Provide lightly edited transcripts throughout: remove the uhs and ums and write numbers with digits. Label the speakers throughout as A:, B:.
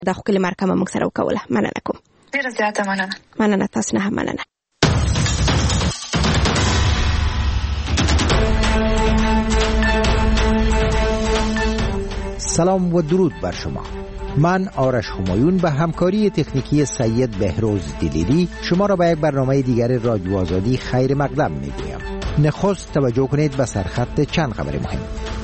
A: دا خو کلی مرکه موږ سره وکوله. مننه کوم.
B: ډیره زیاته مننه.
A: مننه تاسو نه هم مننه.
C: سلام و درود بر شما. من آرش همایون به همکاری تکنیکی سید بهروز دلیری شما را به یک برنامه دیگر رادیو آزادی خیر مقدم میگویم. نخست توجه کنید به سرخط چند خبر مهم.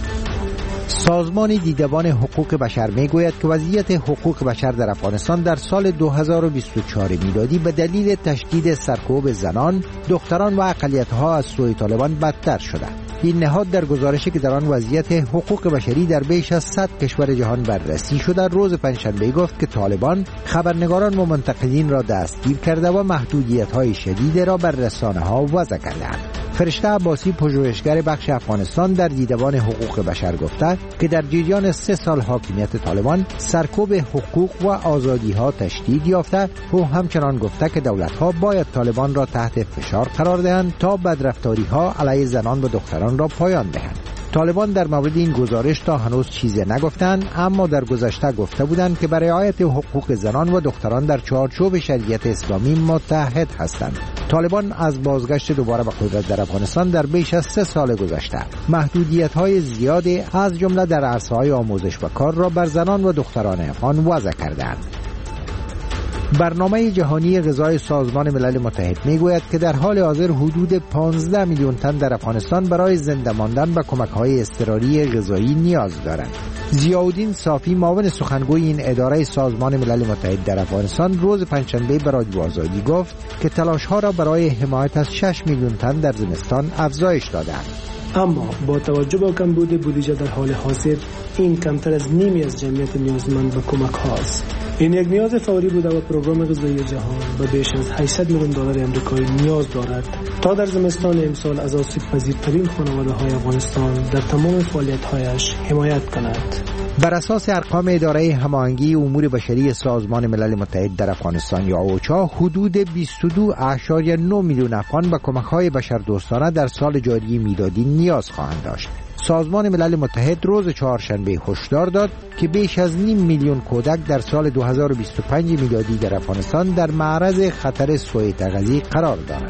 C: سازمان دیدبان حقوق بشر میگوید که وضعیت حقوق بشر در افغانستان در سال 2024 میلادی به دلیل تشدید سرکوب زنان، دختران و اقلیت‌ها از سوی طالبان بدتر شده. این نهاد در گزارشی که در آن وضعیت حقوق بشری در بیش از 100 کشور جهان بررسی شده روز پنجشنبه گفت که طالبان خبرنگاران و منتقدین را دستگیر کرده و محدودیت‌های شدید را بر رسانه‌ها وضع کردند. فرشته عباسی، پژوهشگر بخش افغانستان در دیدبان حقوق بشر گفته که در جریان 3 سال حاکمیت طالبان سرکوب حقوق و آزادی‌ها تشدید یافته. او همچنان گفته که دولت‌ها باید طالبان را تحت فشار قرار دهند تا بدرفتاری‌ها علیه زنان و دختران را پایان دهند. طالبان در مورد این گزارش تا هنوز چیزی نگفتند، اما در گذشته گفته بودند که برای رعایت حقوق زنان و دختران در چارچوب شریعت اسلامی متحد هستند. طالبان از بازگشت دوباره به قدرت در افغانستان در بیش از 3 سال گذشته محدودیت‌های زیادی از جمله در عرصه‌های آموزش و کار را بر زنان و دختران افغان وضع کردند. برنامه جهانی غذای سازمان ملل متحد میگوید که در حال حاضر حدود 15 میلیون تن در افغانستان برای زنده ماندن به کمک‌های اضطراری غذایی نیاز دارند. ضیاءالدین صافی، معاون سخنگوی این اداره سازمان ملل متحد در افغانستان، روز پنجشنبه به رادیو آزادی گفت که تلاش‌ها را برای حمایت از 6 میلیون تن در زمستان افزایش دادند.
D: اما با توجه به کمبود بودجه در حال حاضر این کمتر از نیمی از جمعیت نیازمند به کمک هاست. این یک نیاز فوری بوده و پروگرام غذایی جهان به بیش از 800 میلیون دلار آمریکایی نیاز دارد تا در زمستان امسال از آسیب‌پذیرترین خانواده‌های افغانستان در تمام فعالیت‌هایش حمایت کند.
C: بر اساس ارقام اداره هماهنگی امور بشری سازمان ملل متحد در افغانستان یا اوچا، حدود 22.9 میلیون افغان به کمک‌های بشردوستانه در سال جاری میلادی نیاز خواهند داشت. سازمان ملل متحد روز چهارشنبه هشدار داد که بیش از 5 میلیون کودک در سال 2025 میلادی در افغانستان در معرض خطر سوء تغذیه قرار دارند.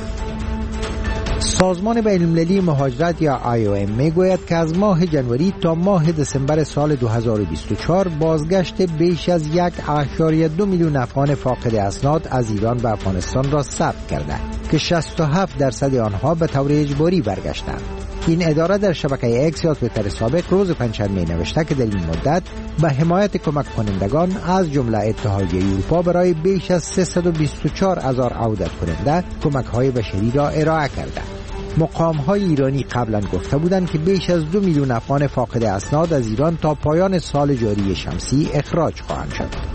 C: سازمان بین‌المللی مهاجرت یا IOM میگوید که از ماه جنوری تا ماه دسامبر سال 2024 بازگشت بیش از 1.2 میلیون افغان فاقد اسناد از ایران به افغانستان را ثبت کرده که 67% آنها به طور اجباری برگشتند. این اداره در شبکه اکس یا توییتر سابق روز پنجشنبه نوشته که در این مدت به حمایت کمک کنندگان از جمله اتحادیه اروپا برای بیش از 324,000 عودت کننده کمک‌های بشری را ارائه کرده. مقام‌های ایرانی قبلا گفته بودند که بیش از 2 میلیون افغان فاقد اسناد از ایران تا پایان سال جاری شمسی اخراج خواهند شد.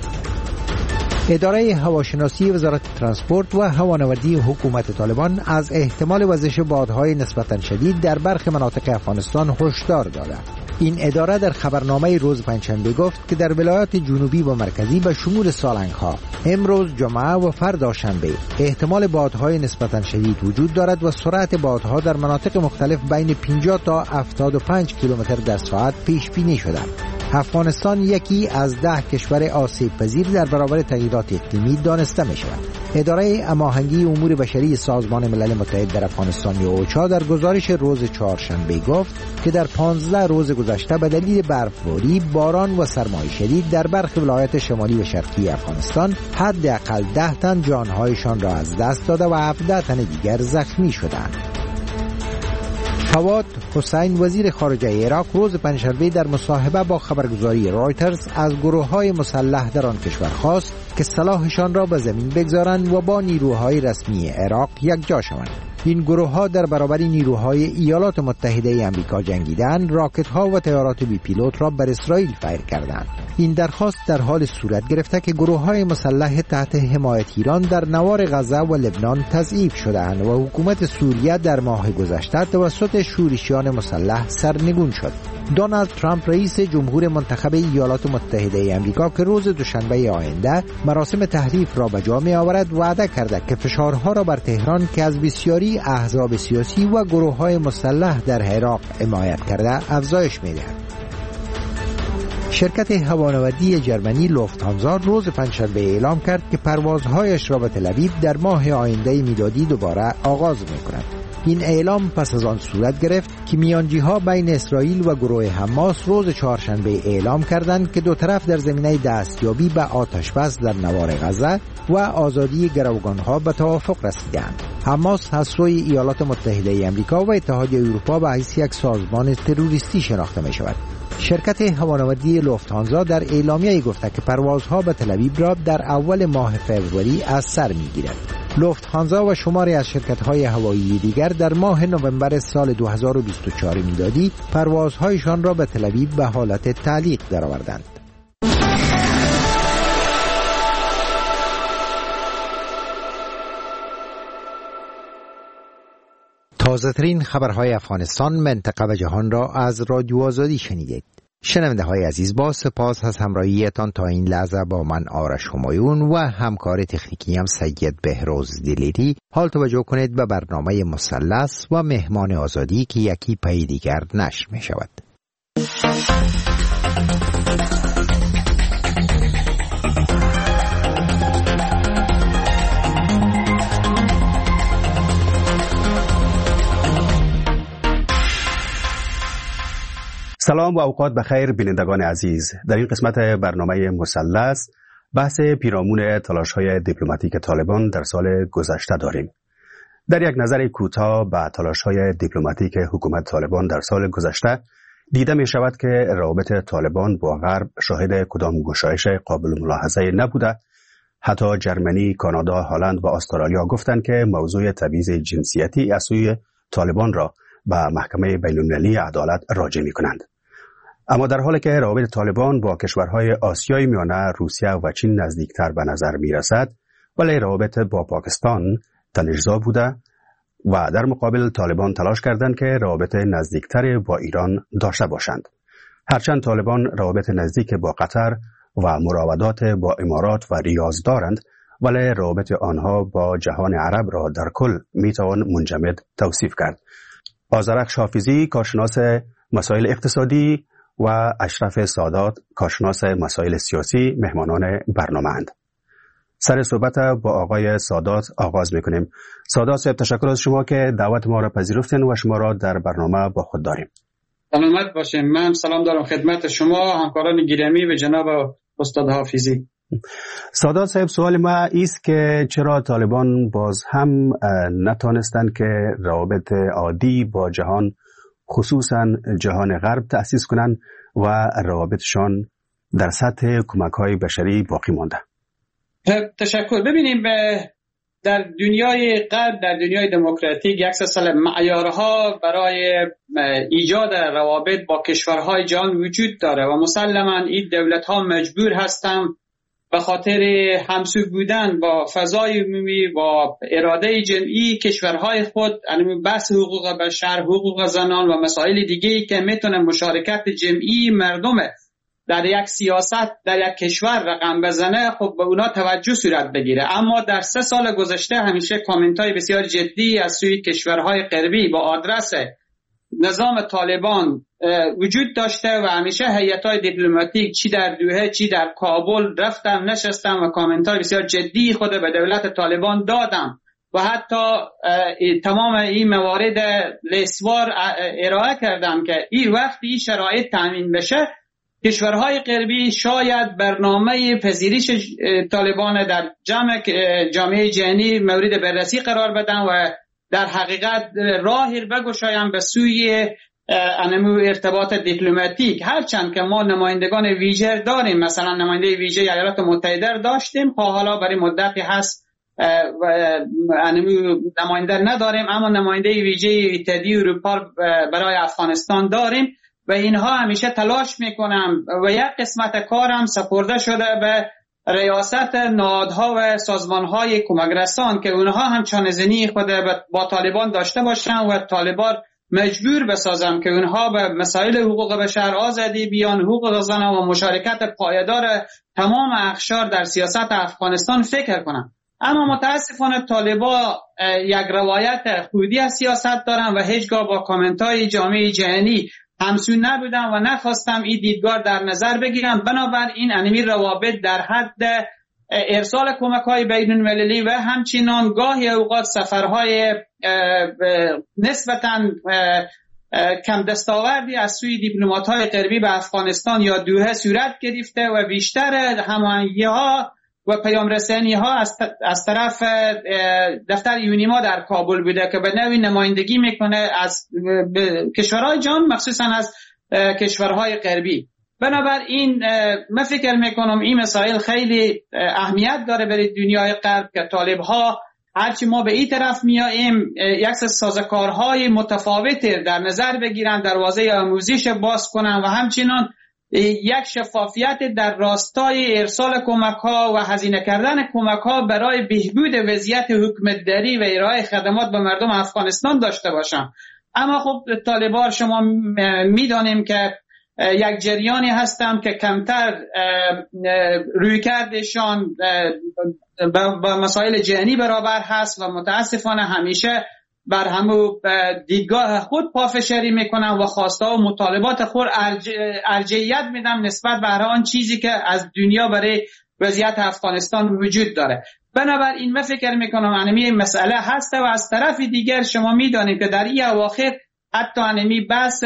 C: اداره هواشناسی وزارت ترانسپورت و هوانوردی حکومت طالبان از احتمال وزش بادهای نسبتاً شدید در برخی مناطق افغانستان هشدار داده. این اداره در خبرنامه روز پنجشنبه گفت که در ولایات جنوبی و مرکزی به شمول سالنگ‌ها امروز جمعه و فردا شنبه احتمال بادهای نسبتاً شدید وجود دارد و سرعت بادها در مناطق مختلف بین 50 تا 75 کیلومتر در ساعت پیش بینی شده. افغانستان یکی از 10 کشور آسیب پذیر در برابر تغییرات اقلیمی دانسته می شود. اداره هماهنگی امور بشری سازمان ملل متحد در افغانستان یا اوچا در گزارش روز چهارشنبه گفت که در 15 روز گذشته به دلیل برفباری، باران و سرمای شدید در برخی ولایات شمالی و شرقی افغانستان حداقل 10 تن جانهایشان را از دست داده و 17 تن دیگر زخمی شدند. فواد حسین، وزیر خارجه عراق، روز پنجشنبه در مصاحبه با خبرگزاری رایترز از گروه‌های مسلح در آن کشور خواست که سلاحشان را به زمین بگذارند و با نیروهای رسمی عراق یکجا شوند. این گروه‌ها در برابر نیروهای ایالات متحده آمریکا جنگیدند، راکت‌ها و طیارات بی پیلوت را بر اسرائیل فایر کردند. این درخواست در حال صورت گرفته که گروه‌های مسلح تحت حمایت ایران در نوار غزه و لبنان تضعیف شده‌اند و حکومت سوریه در ماه گذشته توسط شورشیان مسلح سرنگون شد. دونالد ترامپ رئیس جمهور منتخب ایالات متحده آمریکا که روز دوشنبه آینده مراسم تحریف را به جا می‌آورد وعده کرده که فشارها را بر تهران که از بسیاری احزاب سیاسی و گروه‌های مسلح در عراق حمایت کرده افزایش می‌دهد. شرکت هوانوردی جرمنی لوفتهانزا روز پنجشنبه اعلام کرد که پروازهایش را به تل‌آویو در ماه آینده میلادی دوباره آغاز می‌کند. این اعلام پس از آن صورت گرفت که میانجی‌ها بین اسرائیل و گروه حماس روز چهارشنبه اعلام کردند که دو طرف در زمینه دستیابی به آتش‌بس در نوار غزه و آزادی گروگان‌ها به توافق رسیدند. حماس از سوی ایالات متحده آمریکا و اتحادیه اروپا به حیث یک سازمان تروریستی شناخته می‌شود. شرکت هوانوردی لوفتهانزا در اعلامیه گفته که پروازها به تل‌آویو را در اول ماه فوریه از سر می‌گیرد. لوفتهانزا و شماری از شرکت‌های هوایی دیگر در ماه نوامبر سال 2024 میلادی پروازهایشان را به تل‌آویو به حالت تعلیق درآوردند. تازه‌ترین خبرهای افغانستان، منطقه و جهان را از رادیو آزادی شنیدید. شنونده های عزیز، با سپاس از همراهیتان تا این لحظه با من آرش همایون و همکار تکنیکی هم سید بهروز دلیری. حال توجه کنید به برنامه مثلث و مهمان آزادی که یکی پی دیگر نشر می شود.
B: سلام و اوقات بخیر بینندگان عزیز. در این قسمت برنامه مثلث بحث پیرامون تلاش‌های دیپلماتیک طالبان در سال گذشته داریم. در یک نظر کوتاه به تلاش‌های دیپلماتیک حکومت طالبان در سال گذشته دیده می شود که روابط طالبان با غرب شاهد کدام گشایش قابل ملاحظه نبوده. حتی جرمنی، کانادا، هلند و استرالیا گفتند که موضوع تبعیض جنسیتی از سوی طالبان را به محکمه بین‌المللی عدالت راجع می کنند. اما در حالی که روابط طالبان با کشورهای آسیای میانه، روسیه و چین نزدیکتر به نظر می رسد، ولی روابط با پاکستان تنش‌زا بوده و در مقابل طالبان تلاش کردند که روابط نزدیکتر با ایران داشته باشند. هرچند طالبان روابط نزدیک با قطر و مراودات با امارات و ریاض دارند، ولی روابط آنها با جهان عرب را در کل می توان منجمد توصیف کرد. آذرخش حافظی، کارشناس مسائل اقتصادی، و اشرف سادات، کارشناس مسائل سیاسی، مهمانان برنامه اند. سر صحبت با آقای سادات آغاز میکنیم. سادات صاحب، تشکر از شما که دعوت ما را پذیرفتین و شما را در برنامه با خود داریم.
E: سلامت باشین. من سلام دارم خدمت شما، همکاران گرامی و جناب استاد حافظی.
B: سادات صاحب، سوال ما است که چرا طالبان باز هم نتانستند که روابط عادی با جهان، خصوصا جهان غرب تأسیس کنند و روابطشان در سطح کمک‌های بشری باقی مانده؟
E: تشکر. ببینیم در دنیای غرب، در دنیای دموکراتیک، یک سلسله معیارها برای ایجاد روابط با کشورهای جهان وجود داره و مسلماً این دولت‌ها مجبور هستند به خاطر همسو بودن با فضای عمومی، با اراده جمعی کشورهای خود، یعنی بحث حقوق بشر، حقوق زنان و مسائل دیگه‌ای که میتونه مشارکت جمعی مردم در یک سیاست در یک کشور رقم بزنه، خب به اونا توجه صورت بگیره. اما در 3 سال گذشته همیشه کامنت‌های بسیار جدی از سوی کشورهای غربی با آدرس نظام طالبان وجود داشته و همیشه هیئت‌های دیپلماتیک چی در دوحه چی در کابل رفتم نشستم و کامنت‌های بسیار جدی خود به دولت طالبان دادم و حتی تمام این موارد لیسوار ارائه کردم که این وقتی این شرایط تامین بشه، کشورهای غربی شاید برنامه پذیرش طالبان در جامعه جهانی مورد بررسی قرار بدن و در حقیقت راهی بگشایم به سوی ارتباط دیپلماتیک. هرچند که ما نمایندگان ویژه داریم، مثلا نماینده ویژه ایالات متحده داشتیم، حالا برای مدتی هست نماینده نداریم، اما نماینده ویژه اتحادیه اروپا برای افغانستان داریم و اینها همیشه تلاش میکنم و یک قسمت کارم سپرده شده به ریاست نهادها و سازمانهای کمک رسان که اونها هم چانه‌زنی خود با طالبان داشته باشن و طالبان مجبور بسازم که اونها به مسائل حقوق بشر، آزادی بیان، حقوق زنان و مشارکت پایدار تمام اقشار در سیاست افغانستان فکر کنن. اما متاسفانه طالبان یک روایت خودی از سیاست دارن و هیچگاه با کامنت‌های جامعه جهانی همسو نبودم و نخواستم این دیدگاه در نظر بگیرم. بنابراین انمی روابط در حد ارسال کمک‌های بین‌المللی و همچنان گاهی اوقات سفرهای نسبتاً کم دستاوردی از سوی دیپلمات‌های غربی به افغانستان یا دوحه صورت گرفته و بیشتر هماهنگی‌ها و پیام رسانی‌ها از طرف دفتر یونیما در کابل بوده که به نوعی نمایندگی میکنه از کشورهای جهان، مخصوصاً از کشورهای غربی. بنابراین من فکر میکنم این مسائل خیلی اهمیت داره برای دنیای غرب که طالب‌ها هرچی ما به این طرف میاییم یک سازوکارهای متفاوت در نظر بگیرن، دروازه آموزش باز کنن و همچنان یک شفافیت در راستای ارسال کمک‌ها و هزینه کردن کمک‌ها برای بهبود وضعیت حکومتداری و ارائه خدمات به مردم افغانستان داشته باشن. اما خب طالبان شما میدانیم که یک جریانی هستند که کمتر رویکردشان با مسائل جهانی برابر هست و متاسفانه همیشه بر همو دیدگاه خود پافشاری میکنن و خواسته و مطالبات خود ارجحیت میدن نسبت به هر آن چیزی که از دنیا برای وضعیت افغانستان وجود داره. بنابراین من فکر میکنم انمی مسئله هست و از طرف دیگر شما میدانید که در این اواخر حتی انمی بحث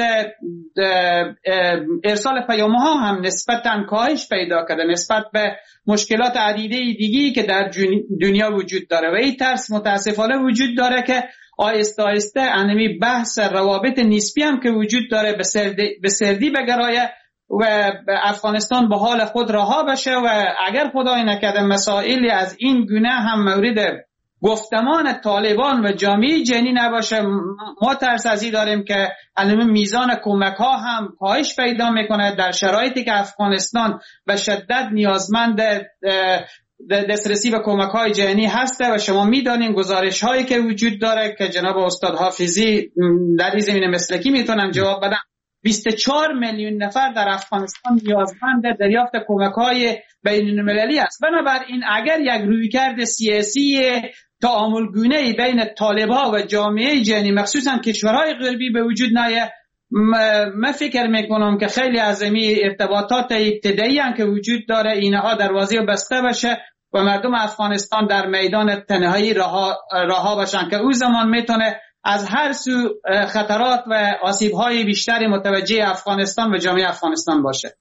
E: ارسال پیام‌ها هم نسبتاً کاهش پیدا کرده نسبت به مشکلات عدیده دیگی که در دنیا وجود داره و این ترس متاسفانه وجود داره که آهسته آهسته انمی بحث روابط نسبی هم که وجود داره به سردی بگرایه و افغانستان به حال خود رها بشه و اگر خدای نکرده مسائلی از این گونه هم مورد گفتمان طالبان و جامعه جهانی نباشه. ما ترس از این داریم که الان میزان کمک ها هم کاهش پیدا میکنه در شرایطی که افغانستان به شدت نیازمند دسترسی به کمک های جهانی هسته و شما میدانین گزارش هایی که وجود داره که جناب استاد حافظی در این زمینه مسلکی میتونن جواب بدن. 24 میلیون نفر در افغانستان نیازمند دریافت کمک‌های بین‌المللی است. بنابراین اگر یک رویکرد سیاسی تعاملگونه‌ای بین طالب‌ها و جامعه جهانی مخصوصاً کشورهای غربی به وجود نیاید، من فکر میکنم که خیلی از این ارتباطات ابتدایی هم که وجود داره اینها دروازه بسته بشه و مردم افغانستان در میدان تنهایی رها باشن که او زمان میتونه از هر سو خطرات و آسیب‌های بیشتری متوجه افغانستان و جامعه افغانستان باشه.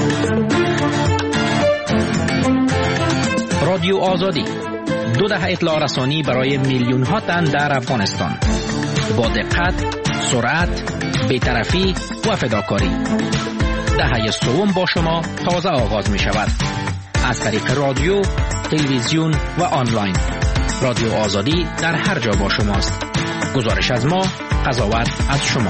F: رادیو آزادی 2 دهه اطلاع رسانی برای میلیون ها تن در افغانستان با دقت، سرعت، بی‌طرفی و فداکاری. دهه سوم با شما تازه آغاز می شود از طریق رادیو، تلویزیون و آنلاین. رادیو آزادی در هر جا با شماست. گزارش از ما، قضاوت از شما.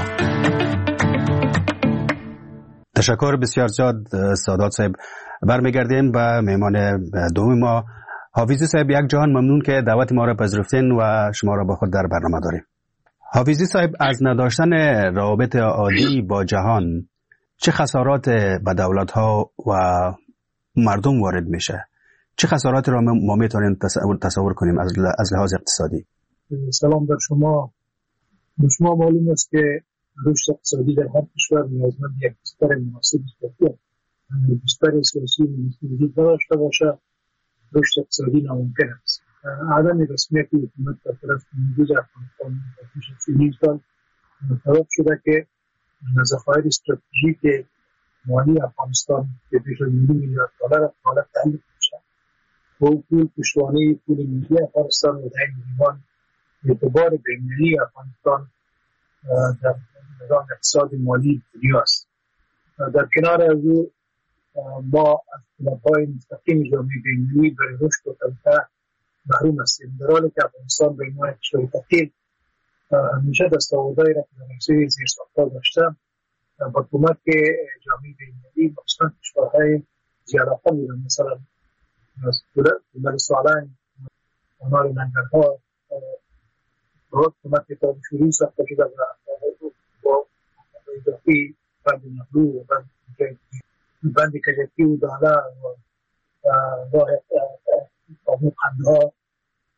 B: تشکر بسیار زیاد سادات صاحب. برمیگردیم به مهمان دوم ما حافظی صاحب. یک جهان ممنون که دعوت ما را پذیرفتین و شما را با خود در برنامه داریم. حافظی صاحب، از نداشتن روابط عادی با جهان چه خسارات به دولت‌ها و مردم وارد میشه؟ چه خساراتی را ما میتونیم تصور کنیم از لحاظ اقتصادی؟
G: سلام بر شما. شما معلوم است که رشد اقتصادی در هر کشور نیازمند یک بستر مناسب است. بستر سیاسی وجود داشته باشه رشد اقتصادی ناممکن است. عدم رسمیت حکومت در طرف موجود افغانستان در پیش از 30 سال سبب شده که ذخایر استراتژیک مالی افغانستان که بیش از 1 میلیارد دلار حالت تعلیق میشه و پول پشتوانه پول ملی افغانستان و در این زمان اعتبار بین‌المللی افغانستان در نظام اقتصاد مالی دنیا است. در کنار از او ما از کمک‌های مستقیم جامعه بین‌المللی برای رشد و توسعه محروم هستیم، در حالی که افغانستان به عنوان کشور فقیر همیشه دستاوردهایی را که در حوزه زیرساخت‌ها داشته با کمک جامعه بین‌المللی مخصوصاً کشورهای زیادتر بودن، مثلا دولت سالنگ، آنار لنگرها با کمک تابشوری ساخته شده با اضافی بند نهرو و بند کجکی و داله و راه قندها،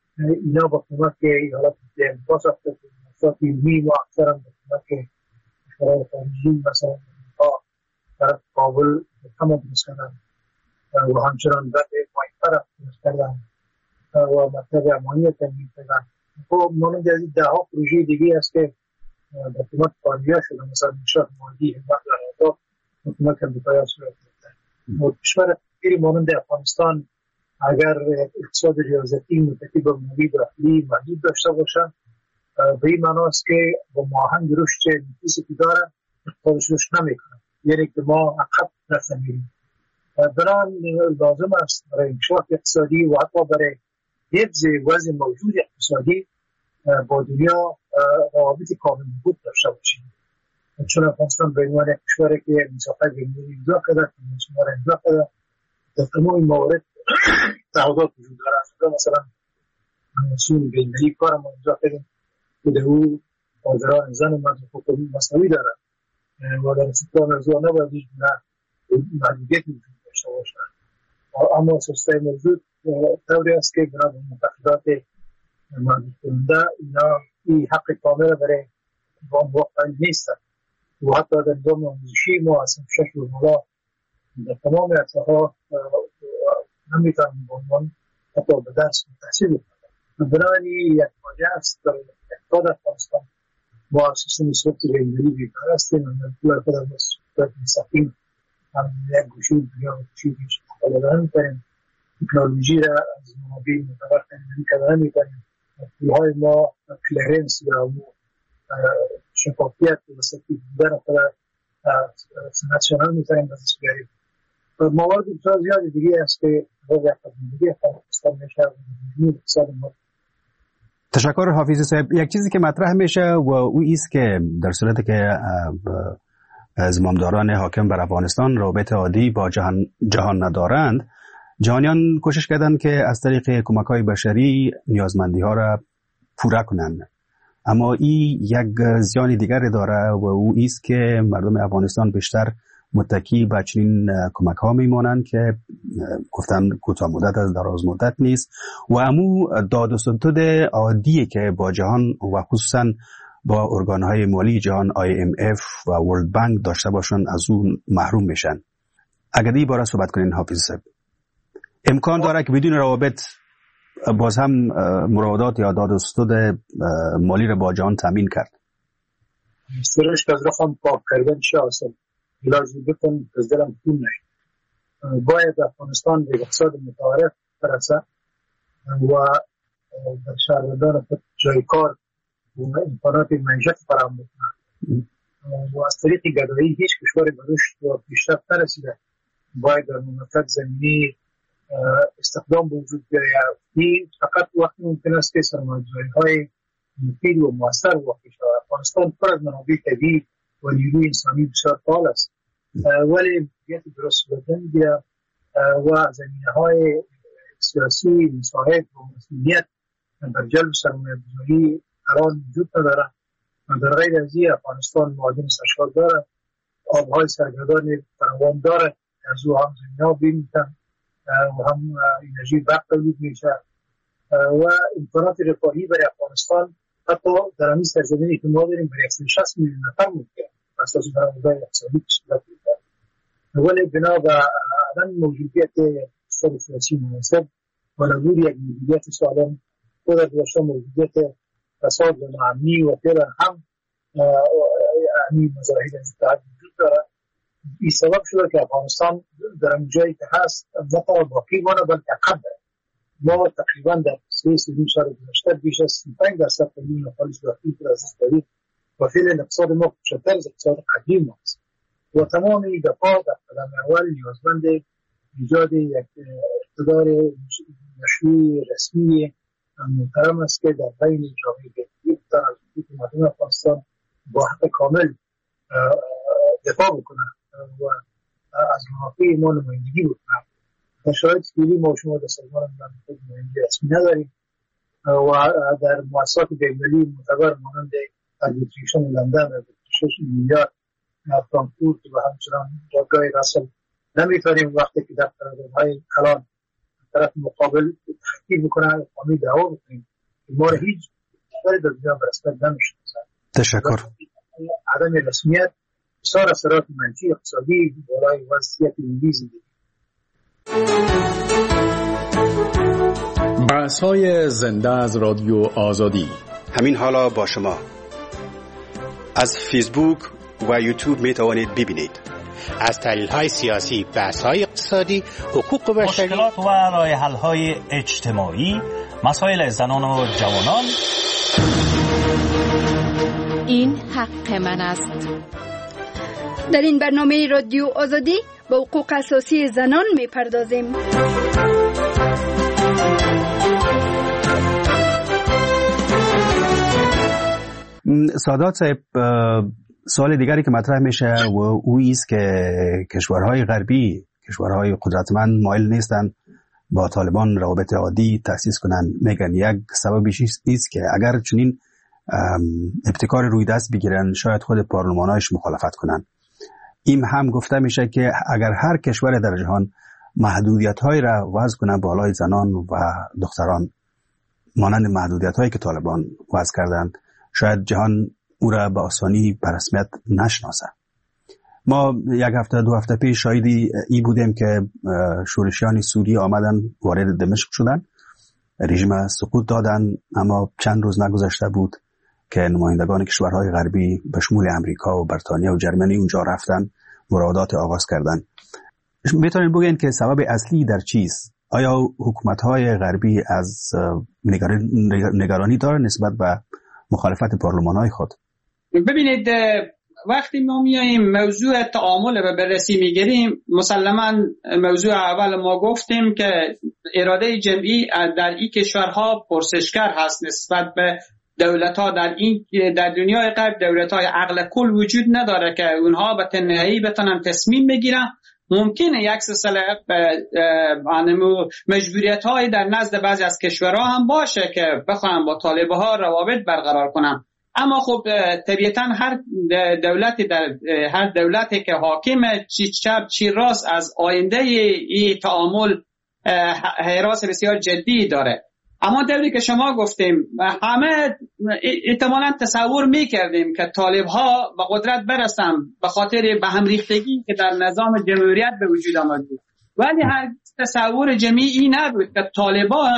G: اینا با کمک ایالات متحده ساخته شده. مؤسسات علمی و اکثرا با کمک کشورهای خارجی مثلا در کابل تمدرس کردن و همچنان در مایفر درست کردن و مطلب امانی تنظیم کردن. خب مانند از این ده ها پروژه دیگه است که در حکومت پاندیا شده، مثلا انشاء مالی حکومت در آزاد حکومت امریکایی صورت گرفته. کشور فقیری مانند افغانستان اگر اقتصاد ریاضتی متکی به مالی داخلی محدود داشته باشند، به این معنی است که با ماهنگ رشد نفوسی که داره اقتصادش رشد نمیکنه، یعنی که ما عقب رفته میریم. برای لازم است برای انکشاف اقتصادی و حتی برای حفظ وضع موجود اقتصادی با دنیا روابط کامل بود داشته باشیم. چون افغانستان به عنوان کشوری که مسافت بین‌المللی امضا کرده، کنوانسیون را امضا کرده، در تمام موارد تعهدات وجود دارد. مثلا کنوانسیون بین‌المللی کار ما امضا کردیم که در او حاضران زن و مرد حقوق مساوی دارد و در استقلال موضوع نباید هیچ محدودیت وجود داشته باشد. اما اساسای موضوع طوری است که بنا به معتقدات محدود کننده اینا این حق کامل برای واقعا نیست و حتی در نظام آموزشی ما اصلا شکل مولا در تمام ارتها نمیتونیم به عنوان حتی به درس تحصیل کنیم. بنابراین یک واجه است در اقتصاد افغانستان با سیستم سوخت بین‌المللی بیکار هستیم و در خود از مستقیم هم یک گوشه دنیا و گوشه بیش استفاده می‌کنیم. تکنولوژی را از منابع معتبر استفاده می‌کنیم. پول‌های ما کلرنس یا شفافیت و سفید بودن خود صنعت شنان می‌تونیم بزرگ بیاریم. موارد بسیار زیادی دیگه است که وضع اقتصادی افغانستان میشه و اقتصاد ما.
B: تشکر حافظی صاحب. یک چیزی که مطرح میشه و او است که در صورتی که زمامداران حاکم بر افغانستان رابطه عادی با جهان ندارند، جهانیان کوشش کردند که از طریق کمک‌های بشری نیازمندی‌ها را پورا کنند. اما این یک زیان دیگر داره و او است که مردم افغانستان بیشتر متکی به چنین کمک‌ها میمانند که گفتن کوتاه مدت از دراز مدت نیست و امو داد و ستد عادی که با جهان و خصوصا با ارگان‌های مالی جهان IMF و ورلد بانک داشته باشن از اون محروم میشن. اگر این باره صحبت کنین حافظ صاحب. امکان داره که بدون روابط باز هم مراودات یا داد و ستد مالی را با جهان تامین کرد؟
G: سرش که از رقم پاک کردن چه اصلا لازم بکن از دلم خون نهید. باید افغانستان به اقتصاد متعارف برسه و در شهروندان خود جای کار و امکانات معیشت فراهم بکنند و از طریق گدایی هیچ کشوری به رشد و پیشرفت نرسیده. باید در مملکت زمینی استخدام به وجود بیاید. این فقط وقتی ممکن است که سرمایه‌گذاری‌های مفید و مؤثر واقع شود. افغانستان پر از منابع طبیعی و نیروی انسانی بسیار فعال است، ولی مدیریت درست صورت نمی‌گیرد و زمینه‌های سیاسی مساعد و مسئولیت در جلب سرمایه‌گذاری قرار وجود ندارد. در غیر از این افغانستان معادن سرشار دارد، آب‌های سرگردان فراوان دارد، از او هم زمینه‌ها بیمی‌تن و هم انرژی برق تولید میشه و امکانات رفاهی برای افغانستان حتی در همین سرزمینی که ما داریم برای 160 میلیون نفر ممکن اساس برآورده اقتصادی صورت میگیرد، ولی بنا به عدم موجودیت اقتصاد سیاسی مناسب و نبود یک مدیریت سالم و در گذشته موجودیت فساد و ناامنی و فعلا هم همین مظاهر ازدواج وجود دارد. این سبب شده که افغانستان در اون جایی که هست نه تنها باقی مانه بلکه عقب دارد. ما تقریبا در 3 سال گذشته بیش از 35% تولید ناخالص داخلی را از دست دادیم و فعلا اقتصاد ما کوچکتر از اقتصاد قدیم است و تمام این دفعات در قدم اول نیازمند ایجاد یک اقتدار مشروع رسمی محترم است که در بین جامعه بهایی مردم افغانستان با حق کامل دفاع بکنه و از منافع ما نمایندگی بکنه. در شرایط فعلی ما شما در سازمان ملل نمایندگی رسمی نداریم و در مؤسسات بین‌المللی معتبر مانند اربیتریشن لندن، اربیتریشن نیویورک، فرانکفورت و همچنان جایگاه رسل نمیتونیم وقتی که در قراردادهای کلان طرف مقابل تحقیر بکنه قانونی دعوا بکنیم که ما را هیچ کشوری در دنیا به رسمیت نمیشناسد.
B: تشکر.
G: عدم رسمیت بسیار اثرات منفی اقتصادی بالای وضعیت ملی زندگی.
H: بحث‌های زنده از رادیو آزادی.
B: همین حالا با شما از فیسبوک و یوتیوب می توانید ببینید.
I: از تحلیل‌های سیاسی، بحث‌های اقتصادی، حقوق بشری،
J: مشکلات و راه‌حل‌های اجتماعی، مسائل زنان و جوانان.
K: این حق من است.
L: در این برنامه رادیو آزادی به حقوق اساسی زنان می‌پردازیم.
B: سادات صاحب، سوال دیگری که مطرح میشه و او است که کشورهای غربی، کشورهای قدرتمند مایل نیستن با طالبان روابط عادی تأسیس کنن. میگن یک سببش است که اگر چنین ابتکار روی دست بگیرن شاید خود پارلمانایش مخالفت کنن. این هم گفته میشه که اگر هر کشور در جهان محدودیت‌هایی را وضع کنن بالای زنان و دختران مانند محدودیت‌هایی که طالبان وضع کردند، شاید جهان او را به آسانی به رسمیت نشناسه. ما یک هفته دو هفته پیش شاهدی ای بودیم که شورشیان سوریه آمدن وارد دمشق شدن، رژیم سقوط دادن، اما چند روز نگذشته بود که نمایندگان کشورهای غربی به شمول امریکا و بریتانیا و جرمنی اونجا رفتن، مراودات آغاز کردن. میتونید بگین که سبب اصلی در چیست؟ آیا حکومت‌های غربی از نگرانی داره نسبت به مخالفت پارلمان‌های خود؟
E: ببینید، وقتی ما میاییم موضوع تعامل و بررسی میگیریم، مسلماً موضوع اول ما گفتیم که اراده جمعی در این کشورها پرسشگر هست نسبت به دولت‌ها. در دنیای غرب دولت‌های عقل کل وجود نداره که اونها به تنهایی بتونن تصمیم بگیرن. ممکنه یک سلسله مجبوریت‌های در نزد بعضی از کشورها هم باشه که بخوان با طالب‌ها روابط برقرار کنن، اما خب طبیعتاً هر دولتی که حاکم چی چپ چی راست از آینده این تعامل حراس بسیار جدی داره. اما دوری که شما گفتیم همه احتمالاً تصور میکردیم که طالب‌ها به قدرت برسن به خاطر به هم ریختگی که در نظام جمهوریت به وجود آمد، ولی هر تصور جمعی نبود که طالب‌ها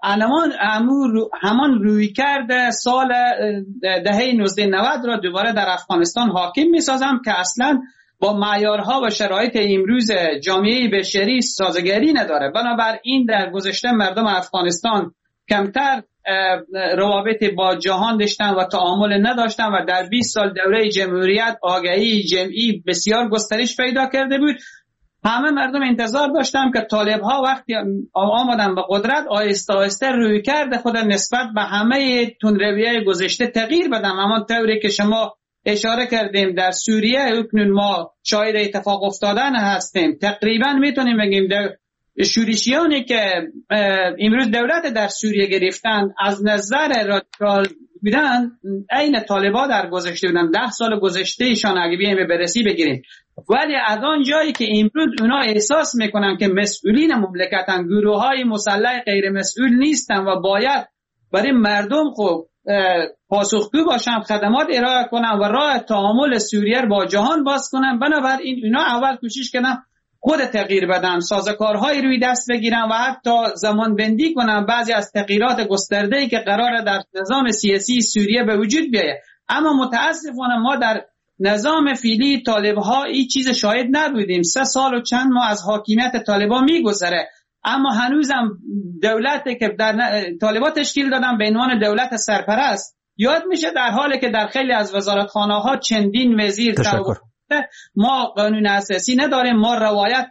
E: همان روی کرده سال دهه 1990 را دوباره در افغانستان حاکم میسازم که اصلا با معیارها و شرایط امروز جامعه بشری سازگاری نداره. بنابراین در گذشته مردم افغانستان کمتر روابط با جهان داشتن و تعامل نداشتن و در 20 سال دوره جمهوریت آگاهی جمعی بسیار گسترش پیدا کرده بود. همه مردم انتظار داشتن که طالب‌ها وقتی آمدن به قدرت آهسته آهسته روی کرده خود نسبت به همه تندروی‌های گذشته تغییر بدن. اما طوری که شما اشاره کردیم در سوریه اکنون ما شاهد اتفاق افتادن هستیم. تقریبا میتونیم بگیم شورشیانی که امروز دولت در سوریه گرفتن از نظر رادیکال بودن عین طالبان در گذشته بودن. 10 سال گذشته ایشان اگه بیایم بررسی بگیریم، ولی از آن جایی که امروز اونا احساس میکنن که مسئولین مملکتن، گروه‌های مسلح غیر مسئول نیستن و باید برای مردم خوب پاسخگو باشن، خدمات ارائه کنن و راه تعامل سوریه با جهان باز کنن. بنابراین اینا اول کوشش کردن خود تغییر بدن، سازوکارهای روی دست بگیرن و حتی زمان بندی کنن بعضی از تغییرات گسترده‌ای که قراره در نظام سیاسی سوریه به وجود بیاید. اما متاسفانه ما در نظام فعلی طالب‌ها این چیز شاهد نبودیم. 3 سال و چند ماه از حاکمیت طالبان میگذره، اما هنوزم دولتی که در طالبان تشکیل دادن به عنوان دولت سرپرست یاد میشه، در حالی که در خیلی از وزارتخانه‌ها چندین وزیر ما قانون اساسی نداریم، ما روایت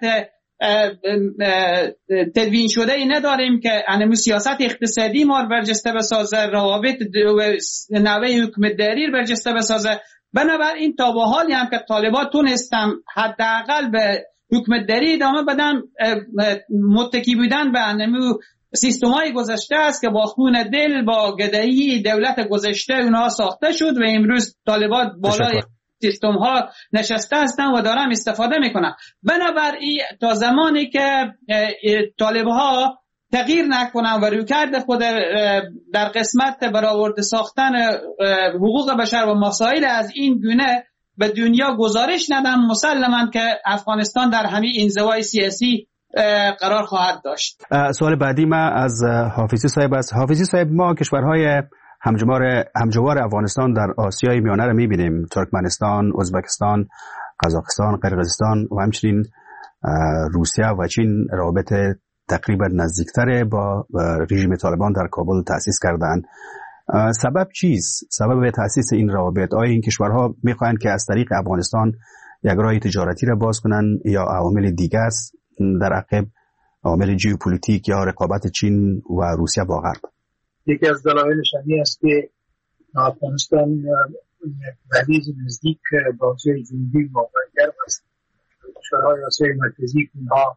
E: تدوین شده ای نداریم که انمو سیاست اقتصادی ما برجسته بسازه، روابط نوع حکومتداری برجسته بسازه. بنابراین تا به حالی هم که طالبان تونستن حداقل به حکومتداری ادامه بدن، متکی بودن به انمو سیستم‌های گذشته است که با خون دل با گدایی دولت گذشته اونها ساخته شد و امروز طالبان بالای سیستم ها نشسته هستن و دارن استفاده میکنن. بنابراین تا زمانی که طالب ها تغییر نکنن و رویکرد خود در قسمت برآورده ساختن حقوق بشر و مسائل از این گونه به دنیا گزارش ندن، مسلماً که افغانستان در همین انزوای سیاسی قرار خواهد داشت.
B: سوال بعدی ما از حافظی صاحب است. حافظی صاحب، ما کشورهای همجوار افغانستان در آسیای میانه را می‌بینیم: ترکمنستان، ازبکستان، قزاقستان، قرقیزستان و همچنین روسیه و چین روابط تقریبا نزدیکتر با رژیم طالبان در کابل تأسیس کردند. سبب چیست؟ سبب تأسیس این روابط؟ آیا این کشورها می‌خواهند که از طریق افغانستان یک راه تجارتی را باز کنند یا عوامل دیگر است در عقب، عوامل ژئوپلیتیک یا رقابت چین و روسیه با غرب؟
G: یکی از دلایلش این است که افغانستان دهلیز نزدیک با آسیای جنوبی واقع است. کشورهای آسیای مرکزی اینها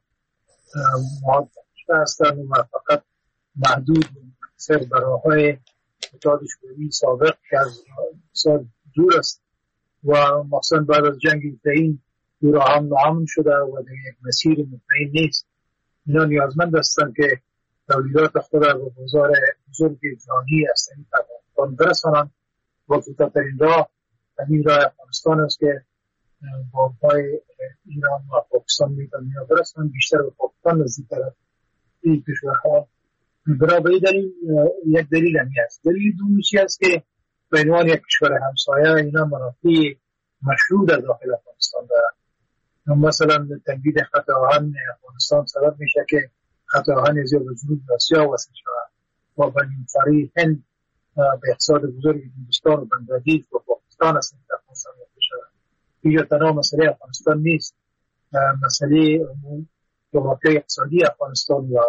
G: هستند و فقط محدود منحصر به راه‌های دشمنی سابق که از سال دور است و مخصوصا بعد از جنگ اوکراین دور هم ناامن شده و در یک مسیر مطمئن نیست. اینا نیازمند هستند که تولیدات خود را به بازار بزرگ جهانی از طریق افغانستان برسانند و کوتاه‌ترین راه همین راه افغانستان است که با پای ایران و پاکستان میتونن برسانند، بیشتر به پاکستان نزدیک‌تر این کشورها. برای دلیل یک دلیل همی است. دلیل دومی است که به عنوان یک کشور همسایه اینا منافع مشروع در داخل افغانستان دارند. مثلا تنبید خط آهن افغانستان سبب میشه که خط آهن از جنوب آسیا وصل شود و به نیمکره هند به اقتصاد بزرگ هندوستان و بنگلادیش و پاکستان است که افغانستان وصل شود. اینجا تنها مسئله افغانستان نیست، مسئله جغرافیای اقتصادی افغانستان و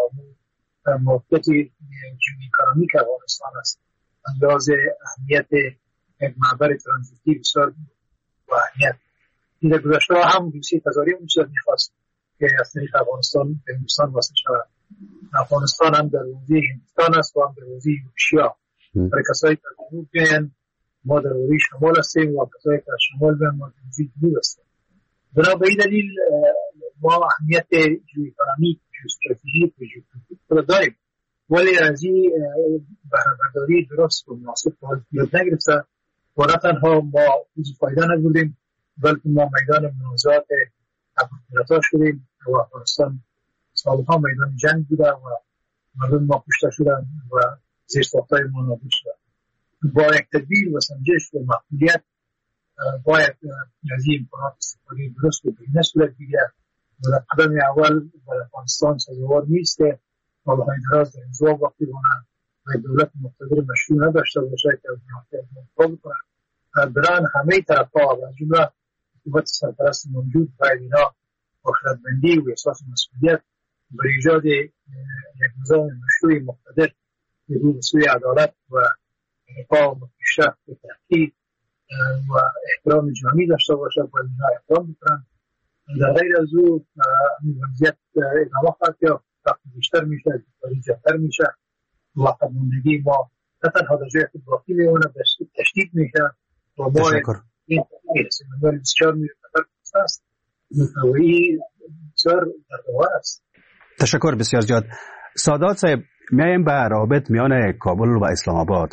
G: موقعیت جیواکونومیک افغانستان است. اندازه اهمیت یک معبر ترانزیتی بسیار با اهمیت. این در گذشته هم روسیه تزاری بسیار میخواست که از طریق افغانستان به هندوستان وصل شود. افغانستان هم در حوزه هندوستان است و هم در حوزه روسیه. برای کسایی که جنوب بیاین ما در حوزه شمال هستیم و کسایی که شمال بیاین ما در حوزه جنوب هستیم. بنا به این دلیل ما اهمیت جیواکونومیک، ژئواستراتژیک و ژئوپلیتیک را داریم، ولی از این بهره‌برداری درست و مناسب یاد نگرفته و نه تنها ما فایده نبردیم بلکه ما میدان منازعات ابرقدرت‌ها شدیم و افغانستان سالها میدان جنگ بوده و مردم ما کشته شدن و زیرساخت‌های ما نابود شدن. با یک تدبیر و سنجش و مسئولیت باید از این امکانات استفاده درست و بهینه صورت بگیرد و در قدم اول برای افغانستان سازگار نیست که سالهای دراز در انزوا باقی ماند و دولت مقتدر مشروع نداشته باشه که از منافع دفاع بکنند. برای همه طرف‌ها و از جمله حکومت سرپرست موجود باید اینا با خردمندی و احساس مسئولیت برای ایجاد یک نظام مشروع مقتدر رو به سوی عدالت و رفاه و پیشرفت و تحقیق و احترام جهانی داشته باشه باید اینا احترام بکنند. در غیر از او این وضعیت ادامه خواهد یافت، وقتی بیشتر میشه، جدتر میشه و خودماندگی ما نه تنها در جای خود باقی میمونه تشدید میشه و ما این استعمال بسیار میرسه است و این بسیار دردآور است.
B: تشکر بسیار زیاد. سادات صاحب، میایم به روابط میان کابل و اسلام آباد.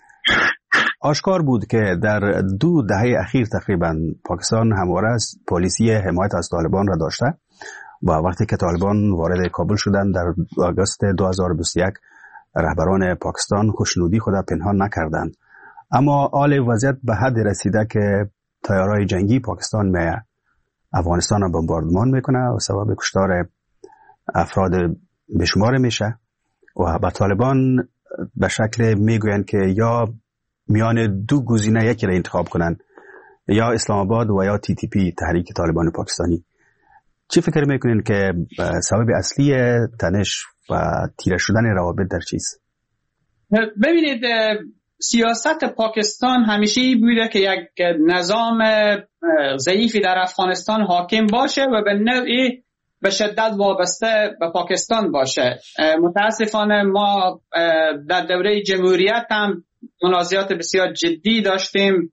B: آشکار بود که در 2 دهه اخیر تقریبا پاکستان همواره از پالیسی حمایت از طالبان را داشته و وقتی که طالبان وارد کابل شدند در آگوست 2021 رهبران پاکستان خوشنودی خود پنهان نکردند. اما حال وضعیت به حد رسیده که تیارهای جنگی پاکستان میه افغانستان را بمباردمان میکنه و سبب کشتار افراد بشمار میشه و با طالبان به شکل میگویند که یا میان 2 گزینه یکی را انتخاب کنن، یا اسلام آباد و یا TTP، تحریک طالبان پاکستانی. چی فکر میکنین که سبب اصلی تنش و تیره شدن روابط در چیست؟
E: ببینید، سیاست پاکستان همیشه بوده که یک نظام ضعیفی در افغانستان حاکم باشه و به نوعی به شدت وابسته به پاکستان باشه. متاسفانه ما در دوره جمهوریت هم منازعات بسیار جدی داشتیم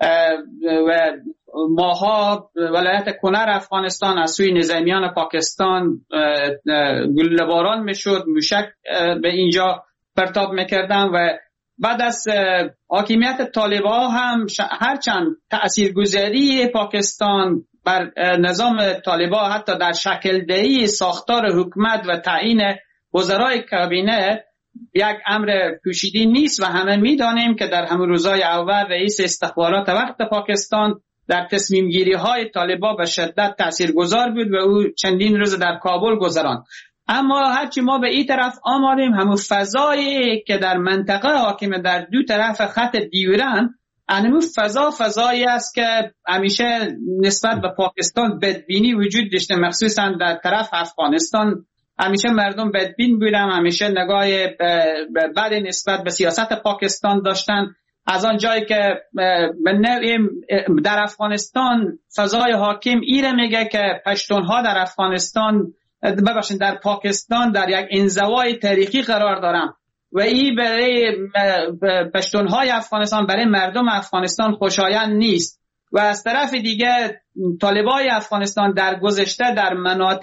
E: و ماها ولایت کنر افغانستان از سوی نظامیان پاکستان گلوله‌باران میشد، موشک به اینجا پرتاب میکردن و بعد از حاکمیت طالبان هم هرچند تاثیرگذاری پاکستان بر نظام طالبان حتی در شکل دهی ساختار حکومت و تعیین وزرای کابینه یک امر پوشیده نیست و همه میدانیم که در همون روزهای اول رئیس استخبارات وقت پاکستان در تصمیم گیری های طالبان به شدت تاثیرگذار بود و او چندین روز در کابل گذراند. اما هرچی ما به این طرف آمدیم همون فضایی که در منطقه حاکم در دو طرف خط دیورن همون فضایی است که همیشه نسبت به پاکستان بدبینی وجود داشته، مخصوصا در طرف افغانستان همیشه مردم بدبین بودن، همیشه نگاه بد نسبت به سیاست پاکستان داشتن. از آن جایی که در افغانستان فضای حاکم ایره میگه که پشتونها در افغانستان در پاکستان در یک انزوای تاریخی قرار دارن و این برای پشتونهای افغانستان، برای مردم افغانستان خوشایند نیست. و از طرف دیگه طالبای افغانستان در گذشته در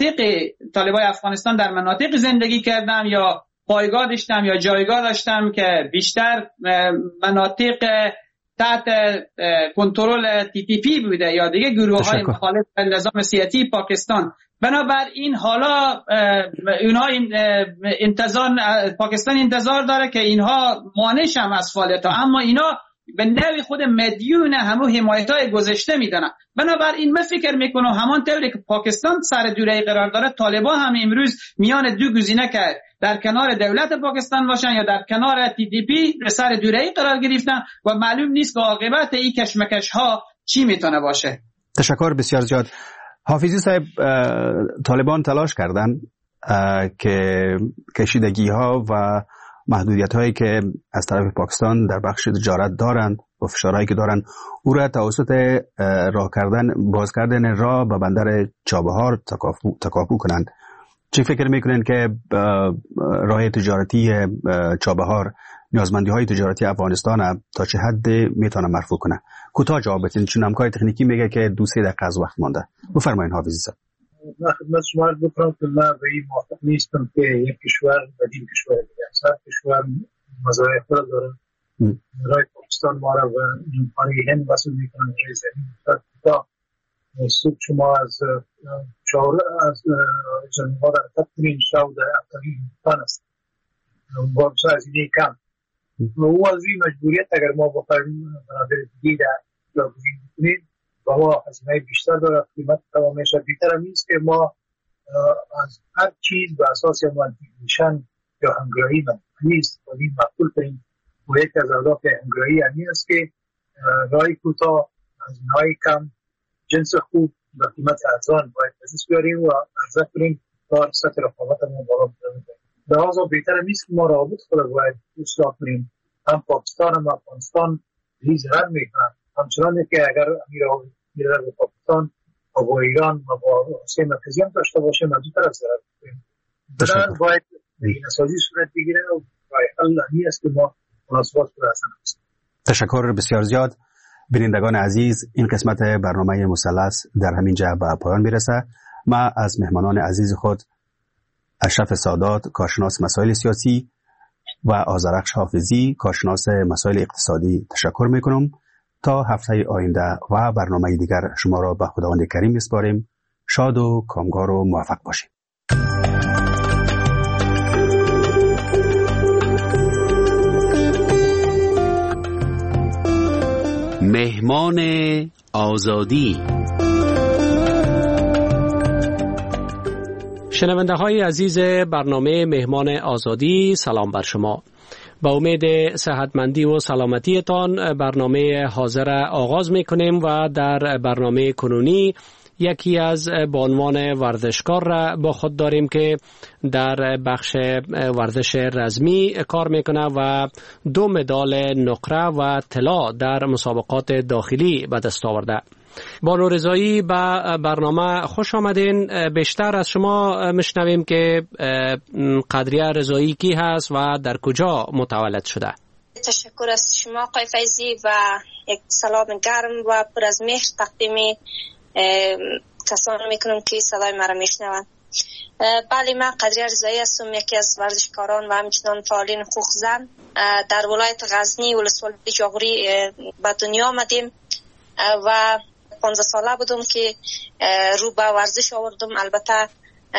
E: مناطق زندگی کردم یا پایگاه داشتم یا جایگاه داشتم که بیشتر مناطق تحت کنترل TTP بوده یا دیگه گروه‌های مخالف نظام سیاسی پاکستان. بنابراین حالا اینها پاکستان انتظار داره که اینها مانع شن از فعالیت ها، اما اینا به نوع خود مدیون همون حمایت‌های گذشته میدونن. بنابراین من فکر میکنم همانطوری که پاکستان سر دوره قرار داره، طالبان هم امروز میان دو گزینه که در کنار دولت پاکستان باشن یا در کنار TTP سر دوره قرار گرفتن و معلوم نیست که عاقبت این کشمکش ها چی میتونه باشه.
B: تشکر بسیار زیاد. حافظی صاحب، طالبان تلاش کردن که کشیدگی ها و محدودیت هایی که از طرف پاکستان در بخش تجارت دارند و فشارهایی که دارند او را توسط باز کردن راه به بندر چابهار تکاپو کنند. چی فکر میکنین که راه تجارتی چابهار نیازمندی های تجارتی افغانستان تا چه حد میتونه مرفوع کنه؟ کوتاه جواب بدین، چون همکار تکنیکی میگه که 2-3 دقیقه از وقت مانده. بفرمایید حافظی صاحب.
G: من خدمت شما عرض بکنم که من به این موافق نیستم که یک کشور بدیل کشور دیگه است. هر کشور مزایای خود داره. رای پاکستان ما را به امکانی هند وصل میکنن، رای زمین تا سوک شما از جنوبا در تطمین شو در افتاری هندوستان است. بامسا از اینه کم و او از این مجبوریت اگر ما بخواهیم برادر دیگه در جاگزین بکنیم و ما هزینه بیشتر داره، قیمت تمامش بیشتر هم نیست که ما از هر چیز به اساس مانتیگیشن یا همگرایی نیست و این مقبول کنیم و یک از اهداف همگرایی همین است که رای کوتاه، هزینه‌های کم، جنس خوب و قیمت ارزان باید دست بیاریم و عرضه کنیم تا سطح رقابتمون بالا ببریم. لحاظا بهتر نیست که ما روابط خود باید اصلاح کنیم. هم پاکستان هم افغانستان به ضرر میکنن، همچنان که اگر میره به پاکستان و با ایران و با روسیه مرکزی هم داشته باشه مزیدتر از ضرر کنیم. بنابراین باید این اساسی صورت بگیره و راه حل همین است که ما مناسبات رو حسن کنیم.
B: تشکر بسیار زیاد. بینندگان عزیز، این قسمت برنامه مثلث در همین جا به پایان میرسه. ما از مهمانان عزیز خود اشرف سادات، کارشناس مسائل سیاسی و آذرخش حافظی، کارشناس مسائل اقتصادی تشکر میکنم. تا هفته آینده و برنامه دیگر شما را به خداوند کریم میسپاریم. شاد و کامگار و موفق باشید.
M: مهمان آزادی.
N: شنونده های عزیز برنامه مهمان آزادی، سلام بر شما. با امید صحتمندی و سلامتیتان برنامه حاضر آغاز میکنیم و در برنامه کنونی یکی از بانوان ورزشکار را با خود داریم که در بخش ورزش رزمی کار میکنه و 2 مدال نقره و طلا در مسابقات داخلی به دست آورده. بانو رضایی به برنامه خوش آمدین. بیشتر از شما میشنویم که قدریه رضایی کی هست و در کجا متولد شده؟
O: تشکر از شما آقای فیضی و یک سلام گرم و پر از مهر تقدیم کسانی میکنم که صدای مرا میشنوند. بله، من قدریه رضایی هستم، یکی از ورزشکاران و همچنان فعالین حقوق زن در ولایت غزنی ولسوالی جاغوری به دنیا آمدیم و 15 ساله بودم که رو به ورزش آوردم. البته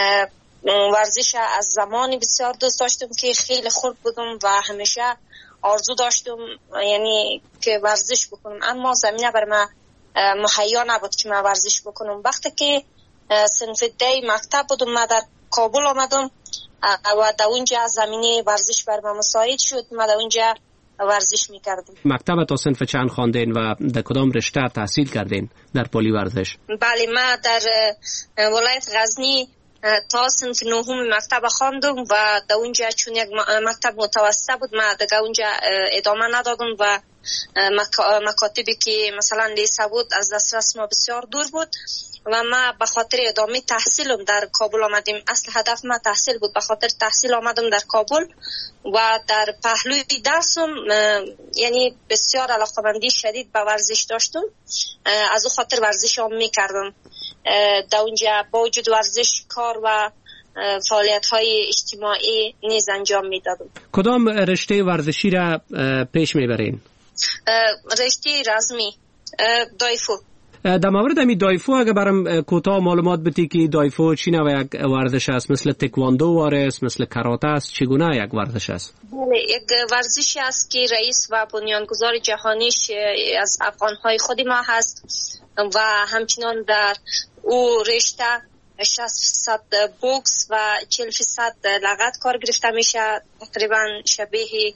O: ورزش از زمانی بسیار دوست داشتم که خیلی خرد بودم و همیشه آرزو داشتم یعنی که ورزش بکنم، اما زمینه بر من مهیا نبود که من ورزش بکنم. وقتی که صنف دی مکتب بودم من در کابل آمدم و در اونجا زمینه ورزش بر من مساعد شد. من در اونجا ورزش میکردم.
N: مکتب تا صنف چند خواندین و در کدام رشته تحصیل کردین در پلی ورزش؟
O: بله، من در ولایت غزنی تا صنف نهم مکتب خواندم و در اونجا چون یک مکتب متوسط بود من دیگه اونجا ادامه ندادم و مکاتبی که مثلا لیسه بود از دسترس ما بسیار دور بود و ما به خاطر ادامه تحصیلم در کابل آمدیم. اصل هدف ما تحصیل بود، به خاطر تحصیل آمدم در کابل و در پهلوی درسم یعنی بسیار علاقه‌مندی شدید به ورزش داشتم، از او خاطر ورزش هم میکردم. در اونجا با وجود ورزش کار و فعالیت‌های اجتماعی نیز انجام میدادم.
N: کدام رشته ورزشی را پیش میبرین؟
O: رشته رزمی دایفو.
N: در مورد امی دایفو اگر برام کوتاه معلومات بدی که دایفو چی نوع یک ورزش است؟ مثل تکواندو وارست، مثل کاراته است، چگونه یک ورزش است؟
O: بله، یک ورزشی است که رئیس و بنیانگذار جهانیش از افغانهای خود ما هست و همچنان در او رشته 60% بوکس و 40% لغت کار گرفته میشه، تقریبا شبیه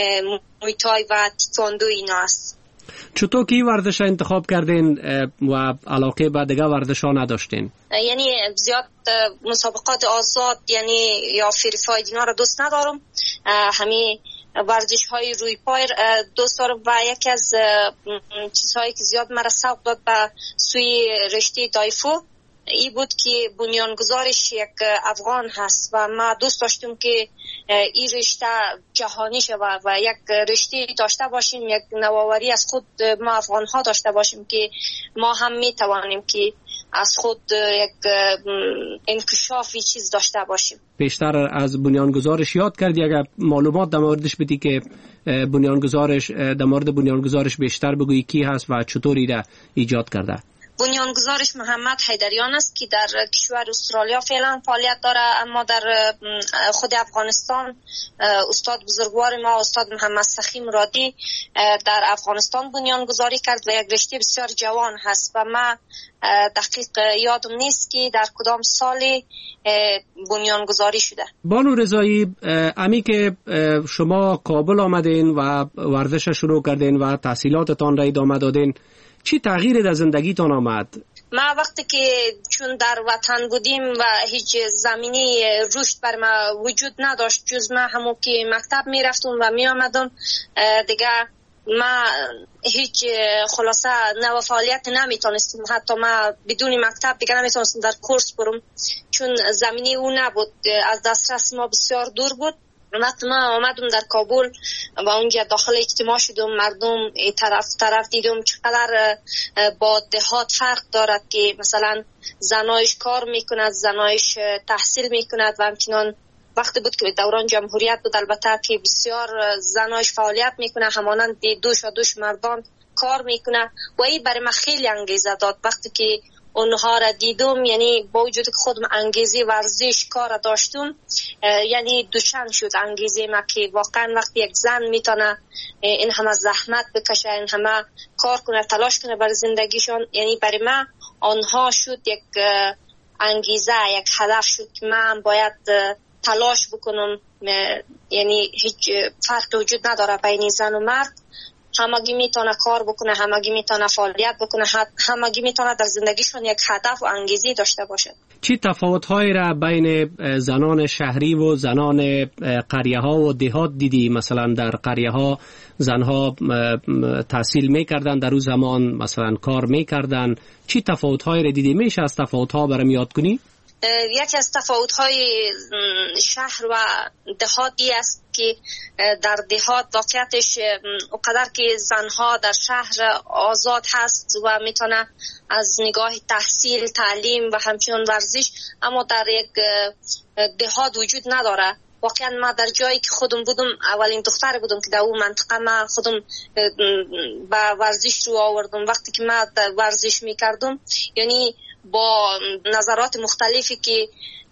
O: مویتای و تیکواندو اینا است.
N: چطور که ورزش انتخاب کردین و علاقه به دیگه ورزش ها نداشتین؟
O: یعنی زیاد مسابقات آزاد یعنی یا فری فاید اینا رو دوست ندارم، همین ورزش های روی پای دوست دارم و یکی از چیزهایی که زیاد مرا سوق داد به سوی رشته دایفو ای بود که بنیانگذارش یک افغان هست و ما دوست داشتیم که این رشته جهانی شود و یک رشته داشته باشیم، یک نوآوری از خود ما افغان ها داشته باشیم که ما هم می توانیم که از خود یک انکشافی چیز داشته باشیم.
N: بیشتر از بنیانگذارش یاد کردی؟ اگر معلومات در موردش بدی که بنیانگذارش در مورد بنیانگذارش بیشتر بگویی کی هست و چطوری را ایجاد کرده؟
O: بنیانگذارش محمد حیدریان است که در کشور استرالیا فعلا فعالیت داره، اما در خود افغانستان استاد بزرگوار ما استاد محمد سخیم رادی در افغانستان بنیانگذاری کرد و یک رشته بسیار جوان هست و ما دقیق یادم نیست که در کدام سالی بنیانگذاری شده.
N: بانو رضایی، امی که شما کابل آمدین و ورزش شروع کردین و تحصیلاتتان را ادامه دادین، چی تغییری در زندگیتان آمد؟
O: ما وقتی که چون در وطن بودیم و هیچ زمینه رشد بر ما وجود نداشت جز ما همون که مکتب می رفتم و می آمدم دیگه ما هیچ خلاصه نوع فعالیت نمی تونستم، حتی ما بدون مکتب دیگه نمی تونستم در کورس برم چون زمینه او نبود، از دسترس ما بسیار دور بود. وقتی من آمدم در کابل و اونجا داخل اجتماع شدم، مردم طرف دیدم چقدر با دهات فرق دارد که مثلا زنایش کار میکند، زنایش تحصیل میکند و همچنان وقتی بود که دوران جمهوریت بود البته که بسیار زنایش فعالیت میکنه همانند دوش مردان کار میکنه و این برای من خیلی انگیزه داد. وقتی که اونها را دیدم یعنی با وجود که خودم انگیزه ورزش کار داشتم یعنی دوچند شد انگیزه ما که واقعا وقتی یک زن میتونه این همه زحمت بکشه، این همه کار کنه، تلاش کنه برای زندگیشان، یعنی برای من آنها شد یک انگیزه، یک هدف شد که من باید تلاش بکنم. یعنی هیچ فرق وجود نداره بین زن و مرد، همگی میتونه کار بکنه، همگی میتونه فعالیت بکنه، همگی میتونه در زندگیشون یک هدف و انگیزه داشته باشه.
N: چی تفاوت‌هایی را بین زنان شهری و زنان قریه‌ها و دهات دیدی؟ مثلا در قریه‌ها زنها تحصیل میکردن، در اون زمان مثلا کار میکردن. چی تفاوت‌هایی را دیدی؟ میشه از تفاوت‌ها برام یاد کنی؟
O: یکی از تفاوت‌های شهر و دهاتی است که در دهات واقعیتش اونقدر که زنها در شهر آزاد هست و میتونه از نگاه تحصیل، تعلیم و همچنین ورزش، اما در یک دهات وجود نداره. واقعا ما در جایی که خودم بودم اولین دختر بودم که در اون منطقه ما خودم با ورزش رو آوردم. وقتی که ما ورزش میکردم یعنی با نظرات مختلفی که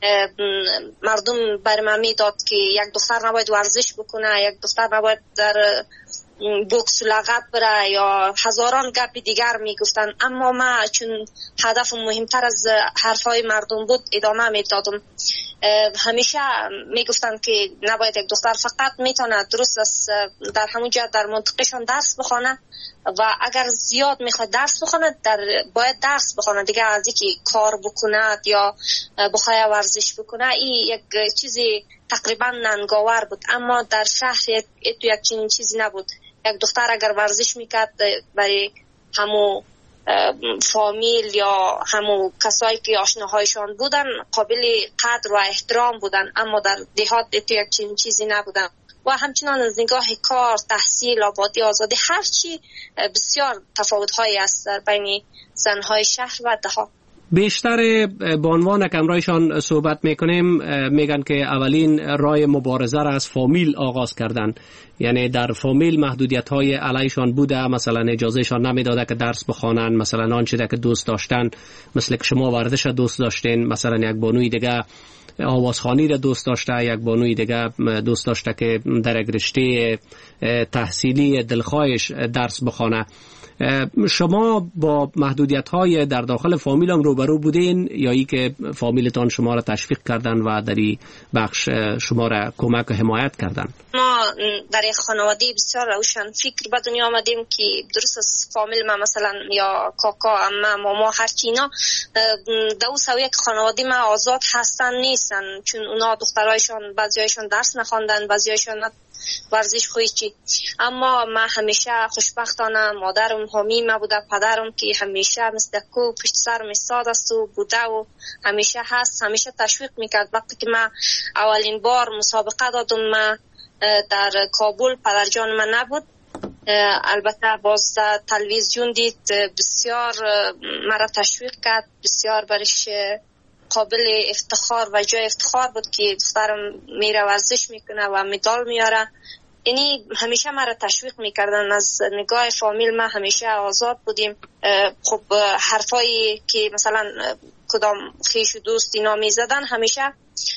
O: مردم بر من میداد که یک دختر نباید ورزش بکنه، یک دختر نباید در بوکس و لغت بره یا هزاران گپ دیگر میگفتن، اما ما چون هدف مهمتر از حرفای مردم بود ادامه میدادم. همیشه میگفتن که نباید یک دختر فقط میتونه درست است در همون جا در منطقهشان درس بخونه و اگر زیاد میخواد درس بخونه باید درس بخونه دیگه، از اینکه کار بکنه یا بخواد ورزش بکنه این یک چیزی تقریبا ننگاور بود. اما در شهر تو یک چنین چیزی نبود. یک دختر اگر ورزش میکرد برای همو فامیل یا همو کسایی که آشناهایشان بودن قابل قدر و احترام بودن، اما در دهات تو یک چنین چیزی نبودن. و همچنان از نگاه کار، تحصیل، آبادی، آزادی، هر چی بسیار تفاوت‌هایی است در بین زن‌های شهر و دهات.
N: بیشتر به عنوان که امرایشان صحبت میکنیم میگن که اولین راه مبارزه را از فامیل آغاز کردن، یعنی در فامیل محدودیت های علیشان بوده، مثلا اجازهشان نمیداده که درس بخوانن، مثلا آنچه که دوست داشتن مثل که شما ورزش دوست داشتین، مثلا یک بانوی دیگه آوازخوانی را دوست داشته، یک بانوی دیگه دوست داشته که در یک رشته تحصیلی دلخواهش درس بخوانه. شما با محدودیت‌های در داخل فامیل هم روبرو بودین یا ای که فامیلتان شما را تشویق کردن و در این بخش شما را کمک و حمایت کردن؟
O: ما در یک خانواده بسیار روشن فکر به دنیا آمدیم که درست از فامیل ما مثلا یا کاکا، عمه، ماما، هر چی اینا دو سوی که خانواده ما آزاد هستن نیستن، چون اونا دخترایشان بعضیایشان درس نخواندن، بعضیایشان ورزش خوی چی. اما ما همیشه خوشبختانه مادرم حامی ما بوده، پدرم که همیشه مثل کو پشت سرم ایستاده است و بوده و همیشه هست، همیشه تشویق میکرد. وقتی که ما اولین بار مسابقه دادم ما در کابل، پدرجان من نبود، البته باز تلویزیون دید، بسیار مرا تشویق کرد، بسیار برش قابل افتخار و جای افتخار بود که دخترم میره ورزش میکنه و مدال میاره. یعنی همیشه مرا تشویق میکردن. از نگاه فامیل ما همیشه آزاد بودیم. خب حرفایی که مثلا کدام خیش و دوست اینا میزدن همیشه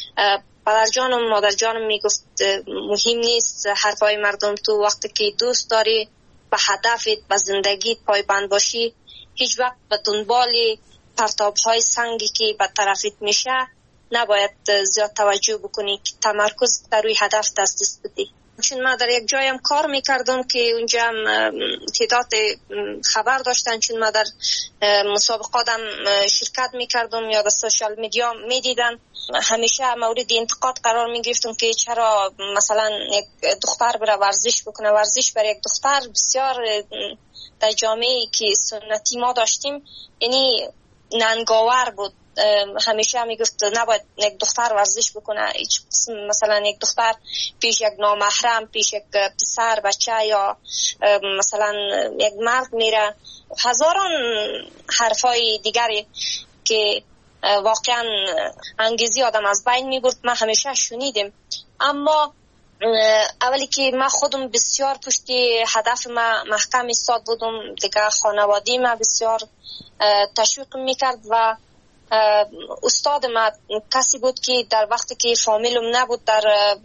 O: پدرجانم و مادرجانم میگفت مهم نیست حرفای مردم، تو وقتی که دوست داری به هدفت به زندگیت پایبند باشی هیچ وقت به دنبال پرتاب‌های سنگی که به طرفت میشه نباید زیاد توجه بکنی که تمرکز در روی هدف دست بدی. چون من در یک جایم کار میکردم که اونجا تعداد خبر داشتن، چون من در مسابقاتم شرکت میکردم یا در سوشال میدیا میدیدن، همیشه مورد انتقاد قرار میگرفتم که چرا مثلا یک دختر بره ورزش بکنه. ورزش برای یک دختر بسیار در جامعه‌ای که سنتی ما داشتیم یعنی ننگاور بود. همیشه میگفت نباید یک دختر ورزش بکنه، هیچ مثلا یک دختر پیش یک نامحرم، پیش یک پسر بچه یا مثلا یک مرد میره، هزاران حرفای دیگری که واقعا انگیزی آدم از بین میبرد ما همیشه شنیدیم. اما اولی که من خودم بسیار پشتی هدف ما محکم ایستاد بودم، دیگه خانوادی ما بسیار تشویق میکرد و استاد ما کسی بود که در وقتی که فامیلم نبود در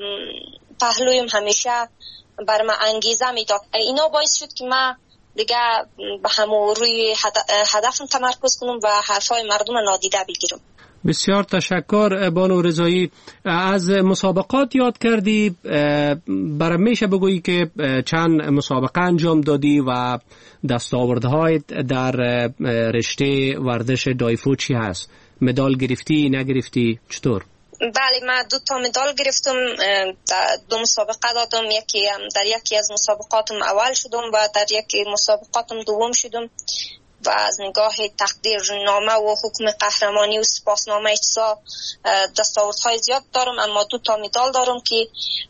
O: پهلویم همیشه بر ما انگیزه میداد. اینا باعث شد که من دیگه به همون روی هدفم تمرکز کنم و حرفای مردم نادیده بگیرم.
N: بسیار تشکر بانو رضایی. از مسابقات یاد کردی، برای میشه بگویی که چند مسابقه انجام دادی و دستاوردهای در رشته ورزش دایفو چی هست؟ مدال گرفتی نگرفتی چطور؟
O: بله من 2 مدال گرفتم، 2 مسابقه دادم، در یکی از مسابقاتم اول شدم و در یکی مسابقاتم دوم شدم و از نگاه تقدیرنامه و حکم قهرمانی و سپاسنامه اجزا دستاوردهای زیاد دارم، اما 2 مدال دارم که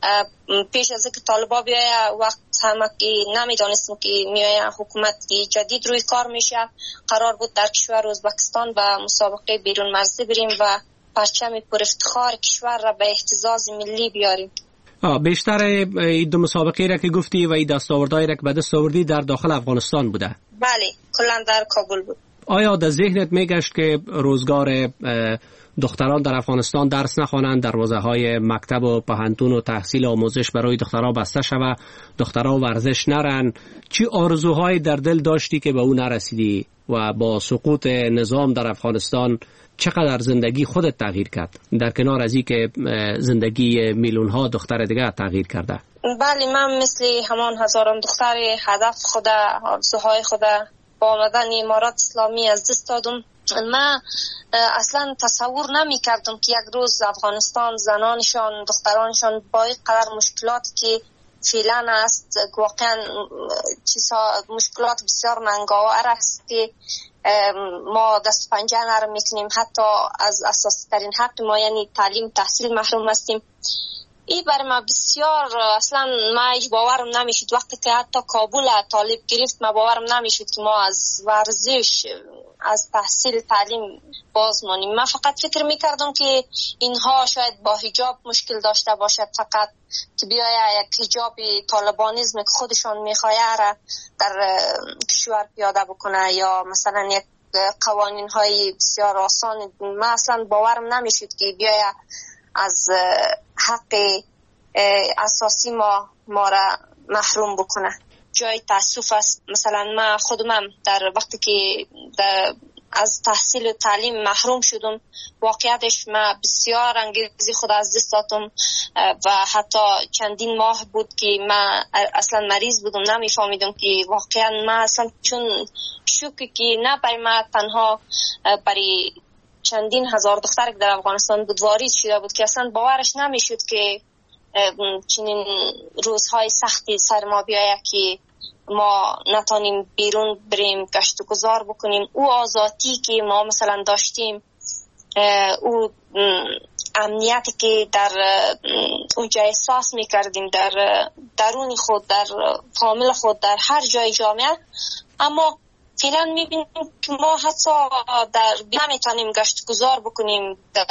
O: پیش از اینکه طالبا بیایه وقت همه که نمیدانستم که میایه حکومت جدید روی کار میشه، قرار بود در کشور ازبکستان و مسابقه بیرون مرزی بریم و پرچم پر افتخار کشور را به اهتزاز ملی بیاریم.
N: بیشتر این دو مسابقه را که گفتی و این دستاوردهایی را که به دست آوردی در داخل افغانستان بوده؟
O: بله، کلا در کابل بود.
N: آیا در ذهنت میگشت که روزگار دختران در افغانستان درس نخوانند، دروازه‌های مکتب و پوهنتون و تحصیل آموزش برای دخترها بسته شود، دخترها ورزش نرن؟ چی آرزوهایی در دل داشتی که به اون نرسیدی و با سقوط نظام در افغانستان چقدر زندگی خودت تغییر کرد در کنار از این که زندگی میلیون‌ها دختر دیگه تغییر کرده؟
O: بله، من مثل همان هزاران دختر هدف خود، آرزوهای خود با آمدن امارات اسلامی از دست دادم. من اصلا تصور نمی کردم که یک روز افغانستان زنانشان، دخترانشان با این قدر مشکلات که فعلا است، واقعا مشکلات بسیار ننگاور است که ما دست پنجه نرم میکنیم، حتی از اساسی ترین حق ما یعنی تعلیم تحصیل محروم هستیم. این برای ما بسیار اصلا ما باورم نمیشد. وقتی که حتی کابل طالب گرفت ما باورم نمیشد که ما از ورزش، از تحصیل تعلیم باز مانیم. من فقط فکر میکردم که اینها شاید با حجاب مشکل داشته باشد، فقط که بیاید یک حجاب طالبانیزم که خودشان میخواه را در کشور پیاده بکنه یا مثلا یک قوانین های بسیار آسان. من اصلا باورم نمیشد که بیاید از حق اساسی ما را محروم بکنه. جای تاسف است. مثلا من خودم در وقتی که از تحصیل و تعلیم محروم شدم، واقعیتش من بسیار انگیزه خود از دست دادم و حتی چندین ماه بود که من اصلا مریض بودم، نمیفهمیدم که واقعا من اصلا چون شوکی که نه برای من تنها برای چندین هزار دختر که در افغانستان بود وارد شده بود که اصلا باورش نمیشد که چنین روزهای سختی سر ما بیاید که ما نتانیم بیرون بریم گشت و گذار بکنیم. او آزادی که ما مثلا داشتیم، او امنیتی که در اونجا احساس میکردیم در درون خود، در فامیل خود، در هر جای جامعه، اما فعلا میبینیم که ما حتی نمیتونیم گشت گذار بکنیم، در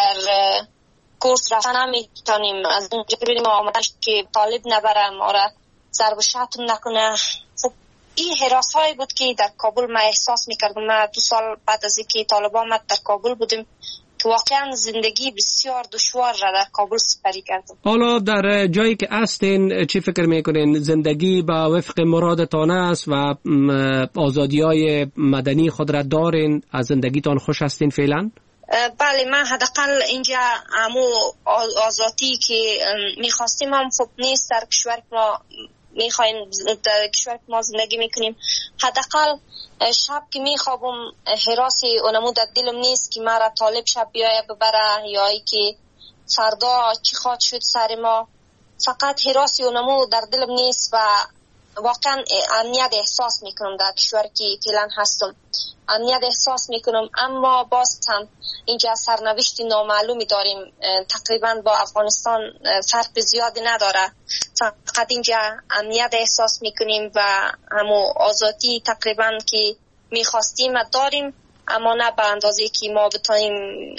O: کورس رفتن نمیتونیم، از اونجا بریم آمدش که طالب نبره، ما را ضرب و شتم نکنه. خب این حراس هایی بود که در کابل ما احساس میکردم. ما 2 سال بعد از اینکه طالبان ما در کابل بودیم که واقعا زندگی بسیار دشوار را در کابل سپری کردم.
N: حالا در جایی که هستین چی فکر میکنین؟ زندگی با وفق مرادتان است و آزادی‌های مدنی خود را دارین؟ از زندگیتان خوش هستین فعلا؟
O: بله، من حداقل اینجا همو آزادی که میخواستیم هم خوب نیست. در کشور ما میخوایم، در کشور ما زندگی میکنیم، حداقل شب که میخوابم حراسی اونمو در دلم نیست که مرا طالب شب بیایه ببره یا ای که فردا چی خواد شد سر ما. فقط حراسی اونمو در دلم نیست و واقعا امنیت احساس میکنم در کشور که فعلا هستم. امنیت احساس میکنم، اما باز هم اینجا سرنوشت نامعلومی داریم. تقریبا با افغانستان فرق زیادی نداره، فقط اینجا امنیت احساس میکنیم و همو آزادی تقریبا که میخواستیم داریم، اما نه به اندازه که ما بتانیم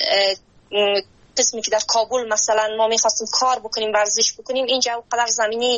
O: قسمی که در کابل مثلا ما میخواستیم کار بکنیم، ورزش بکنیم، اینجا اونقدر زمینی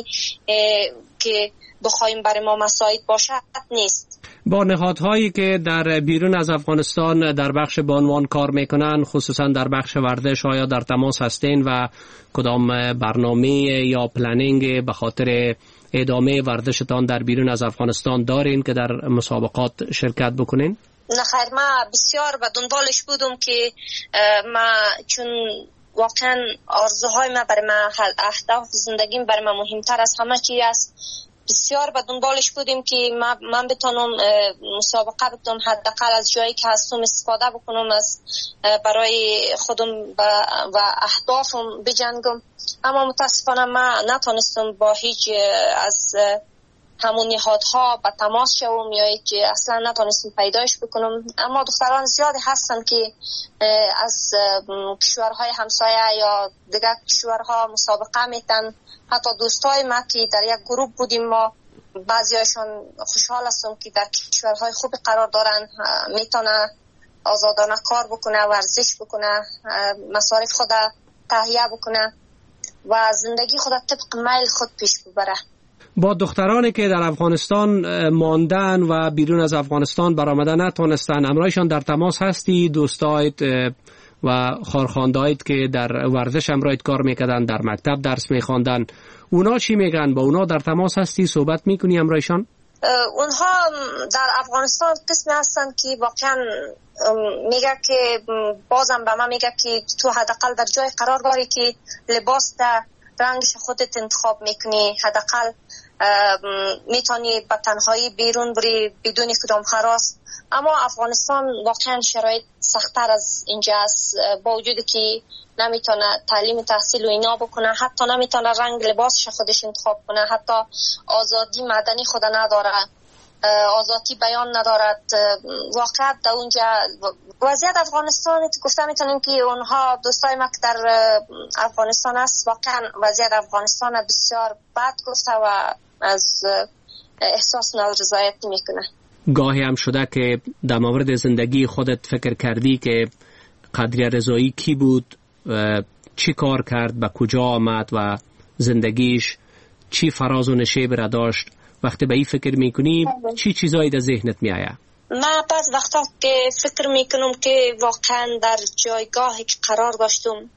O: که بخوایم برای ما مساعد باشد نیست.
N: با نهادهایی که در بیرون از افغانستان در بخش بانوان کار میکنن، خصوصا در بخش ورزش، آیا در تماس هستین و کدام برنامه یا پلنینگ به خاطر ادامه ورزشتان در بیرون از افغانستان دارین که در مسابقات شرکت بکنین؟
O: نه خیر، من بسیار به دنبالش بودم که من چون واقعا آرزوهای من برای من، اهداف زندگیم برای من مهمتر از همه چیز است. بسیار به دنبالش بودیم که من بتونم مسابقه بکنم، حداقل از جایی که هستم استفاده بکنم، از برای خودم و اهدافم بجنگم. اما متاسفانه من نتونستم با هیچ از همون نهادها به تماس شوم یا که اصلا نتونستم پیدایش بکنم. اما دختران زیادی هستن که از کشورهای همسایه یا دیگر کشورها مسابقه میتن. حتی دوستای ما که در یک گروه بودیم، ما بعضیاشون خوشحال هستم که در کشورهای خوبی قرار دارن، میتونه آزادانه کار بکنه، ورزش بکنه، مصارف خود تهیه بکنه و زندگی خود طبق میل خود پیش ببره.
N: با دخترانی که در افغانستان ماندن و بیرون از افغانستان برآمدن نتونستن، همراهشان در تماس هستی؟ دوستایت و خارخواندایت که در ورزش همراهت کار میکردن، در مکتب درس میخواندن، اونا چی میگن؟ با اونا در تماس هستی؟ صحبت میکنی همراهشان؟
O: اونها در افغانستان قسمی هستن که واقعا میگه که بازم به من میگه که تو حداقل در جای قرار داری که لباس در رنگش خودت انتخاب میکنی، حداقل میتونی به تنهایی بیرون بری بدون کدام هراس. اما افغانستان واقعا شرایط سخت‌تر از اینجا است، با وجودی که نمیتونه تعلیم تحصیل و اینا بکنه، حتی نمیتونه رنگ لباسش خودش انتخاب کنه، حتی آزادی مدنی خود نداره، آزادی بیان ندارد. واقعا در اونجا وضعیت افغانستان گفته میتونیم که اونها دوستای ما که در افغانستان است واقعا وضعیت افغانستان بسیار بد گفته و از احساس نارضایتی میکنه.
N: گاهی هم شده که در مورد زندگی خودت فکر کردی که قدریه رضایی کی بود، چی کار کرد، به کجا آمد و زندگیش چی فراز و نشیب را داشت؟ وقتی به این فکر میکنی چی چیزایی در ذهنت میآید؟
O: من بعض وقتا که فکر میکنم که واقعا در جایگاهی که قرار داشتم،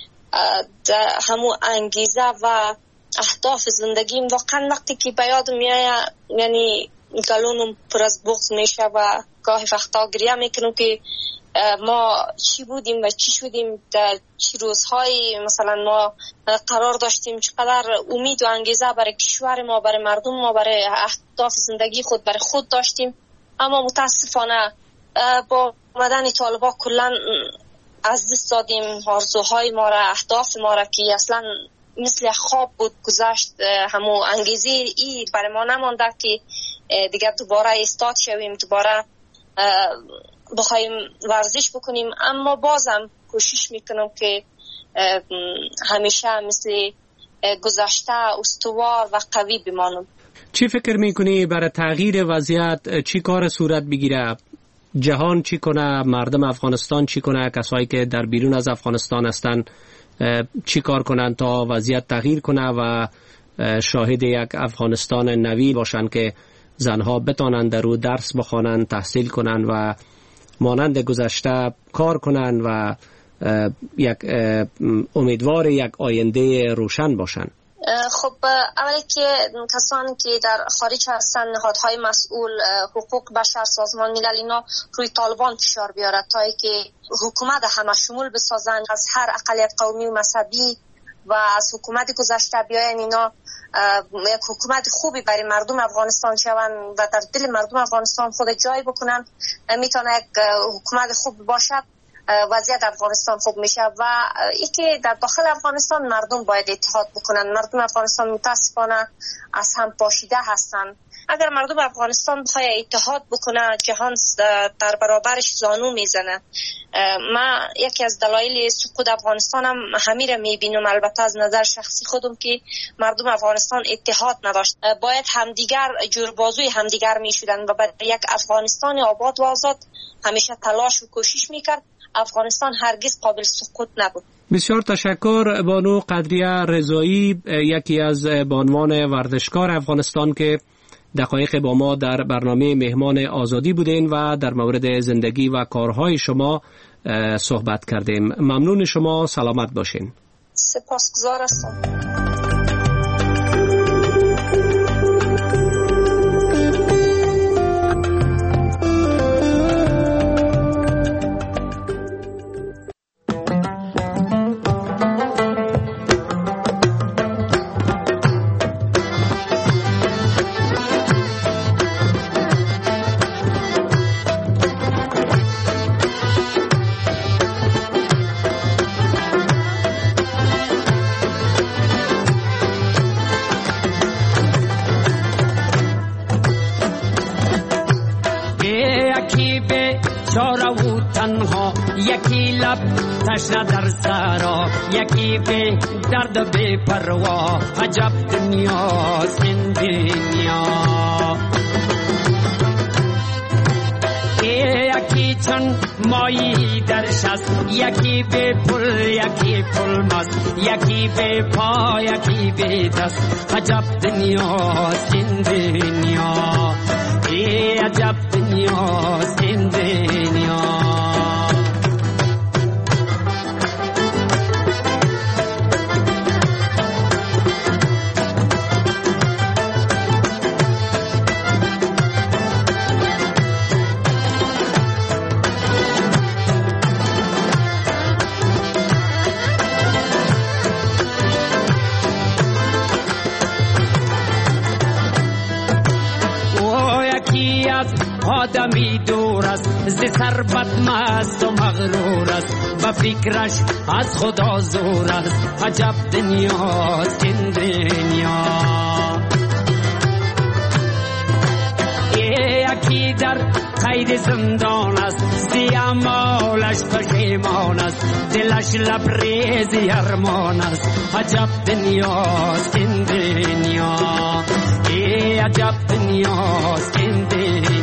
O: همون انگیزه و اهداف زندگیم، واقعا وقتی که به یادم میآید یعنی گلونم پر از بغض میشه و گاهی وقتا گریه میکنم که ما چی بودیم و چی شدیم، در چی روزهایی مثلا ما قرار داشتیم، چقدر امید و انگیزه برای کشور ما، برای مردم ما، برای اهداف زندگی خود برای خود داشتیم. اما متاسفانه با آمدن طالبان کلا از دست دادیم آرزوهای ما را، اهداف ما را که اصلا مثل خواب بود گذشت. همون انگیزه ای برای ما نمانده که دیگه دوباره استاد شویم، دوباره بخوایم ورزش بکنیم. اما بازم کوشش میکنم که همیشه مثل گذشته استوار و قوی بمانم.
N: چی فکر میکنی برای تغییر وضعیت چی کار صورت بگیره؟ جهان چی کنه؟ مردم افغانستان چی کنه؟ کسایی که در بیرون از افغانستان هستن چی کار کنن تا وضعیت تغییر کنه و شاهد یک افغانستان نوی باشن که زنها بتانند در او درس بخوانند، تحصیل کنند و مانند گذشته کار کنند و یک امیدوار یک آینده روشن باشند؟
O: خب اولی که کسانی که در خارج هستن، نهادهای مسئول، حقوق بشر، سازمان ملل، اینا روی طالبان فشار بیارد تا که حکومت همه شمول بسازن، از هر اقلیت قومی و مذهبی و از حکومت گذشته بیاین اینا یک حکومت خوبی برای مردم افغانستان شوند و در دل مردم افغانستان خود جای بکنن. میتونه یک حکومت خوب باشد، وضعیت افغانستان خوب میشه و اینکه در داخل افغانستان مردم باید اتحاد بکنن. مردم افغانستان متاسفانه از هم پاشیده هستن. اگر مردم افغانستان بخواد اتحاد بکنه، جهان در برابرش زانو میزنه. من یکی از دلایل سقوط افغانستان هم همین را میبینم، البته از نظر شخصی خودم، که مردم افغانستان اتحاد نداشت. باید همدیگر جوربازوی همدیگر میشدن و برای یک افغانستان آباد و آزاد همیشه تلاش و کوشش میکرد. افغانستان هرگز قابل سقوط نبود.
N: بسیار تشکر بانو قدریه رضایی، یکی از بانوان ورزشکار افغانستان که دقایق با ما در برنامه مهمان آزادی بودین و در مورد زندگی و کارهای شما صحبت کردیم. ممنون شما، سلامت باشین.
O: سپاسگزار هستم.
P: یکی لب تشنه در سرا، یکی به درد بی پروا، عجب دنیاست این دنیا. یکی یکی چون مایی در شست، یکی به پل یکی پل مست، یکی به پا یکی به دست. عجب دنیاست این دنیا، ای عجب دنیاست این دنیا. آدمی دور است ز ثروت مست و مغرور است، با فکرش از خدا زور است. عجب دنیاست این دنیا. یکی در قید زندان است، زی اعمالش پشیمان است، دلش لبریز ارمان است. عجب دنیاست این دنیا، ای عجب دنیاست این دنیا.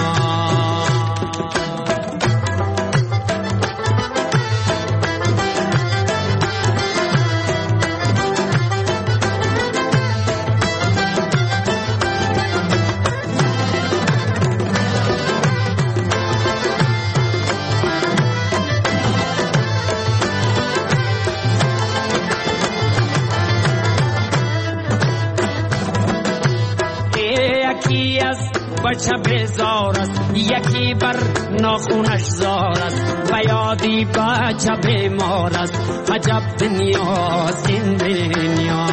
P: بچه بیزار است، یکی بر ناخونش زار است، و یادی بچه بیمار است. عجب دنیاست این دنیا.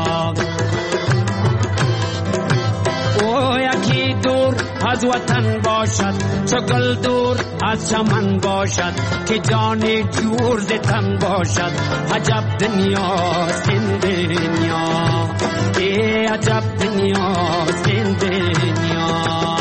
P: او یکی دور از وطن باشد، چو گل دور از چمن باشد، که جان جور ز تن باشد. عجب دنیاست این دنیا، ای عجب دنیاست این دنیا.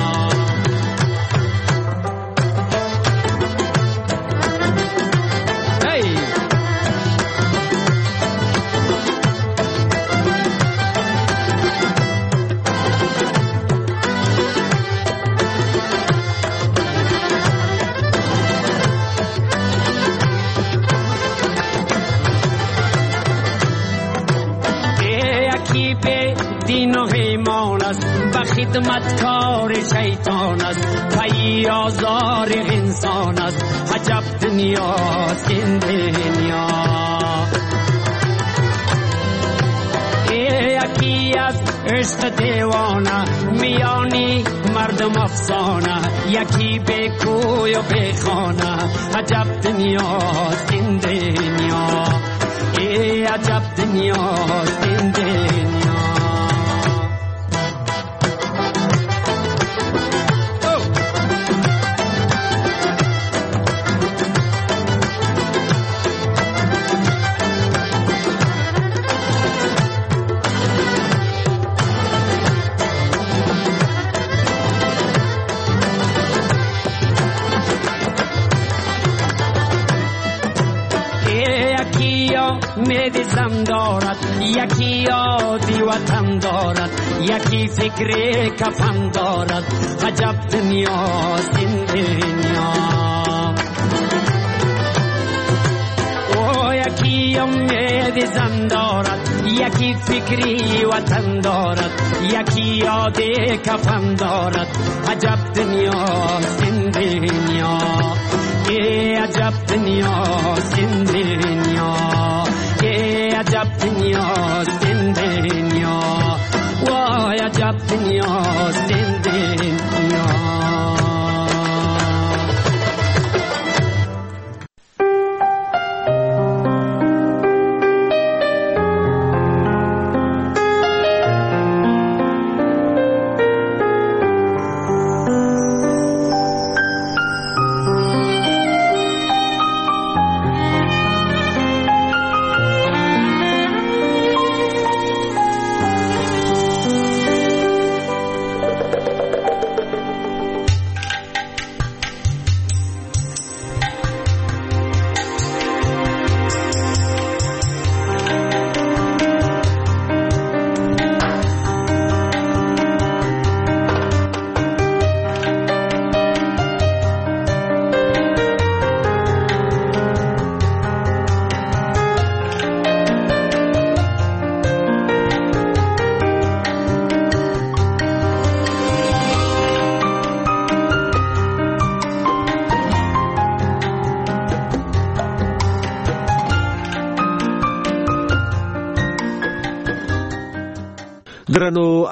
P: خدمتکار شیطان است، پی آزار انسان است. عجب دنیاست این دنیا. یکی از عشق دیوانه، میانی مردم افسانه، یکی به کوی و به خانه. عجب دنیاست این دنیا، ای عجب دنیاست این دنیا. امید زم دارد، یکی یادی وطن دارد، یکی فکر کفن دارد. عجب دنیاست این دنیا. او یکی امید زم دارد، یکی فکری وطن دارد، یکی یادی کفن دارد. عجب دنیاست این دنیا، ای عجب دنیاست این دنیا، ای عجب دنیاست این دنیا، وای عجب دنیاست این دنیا.
Q: درنو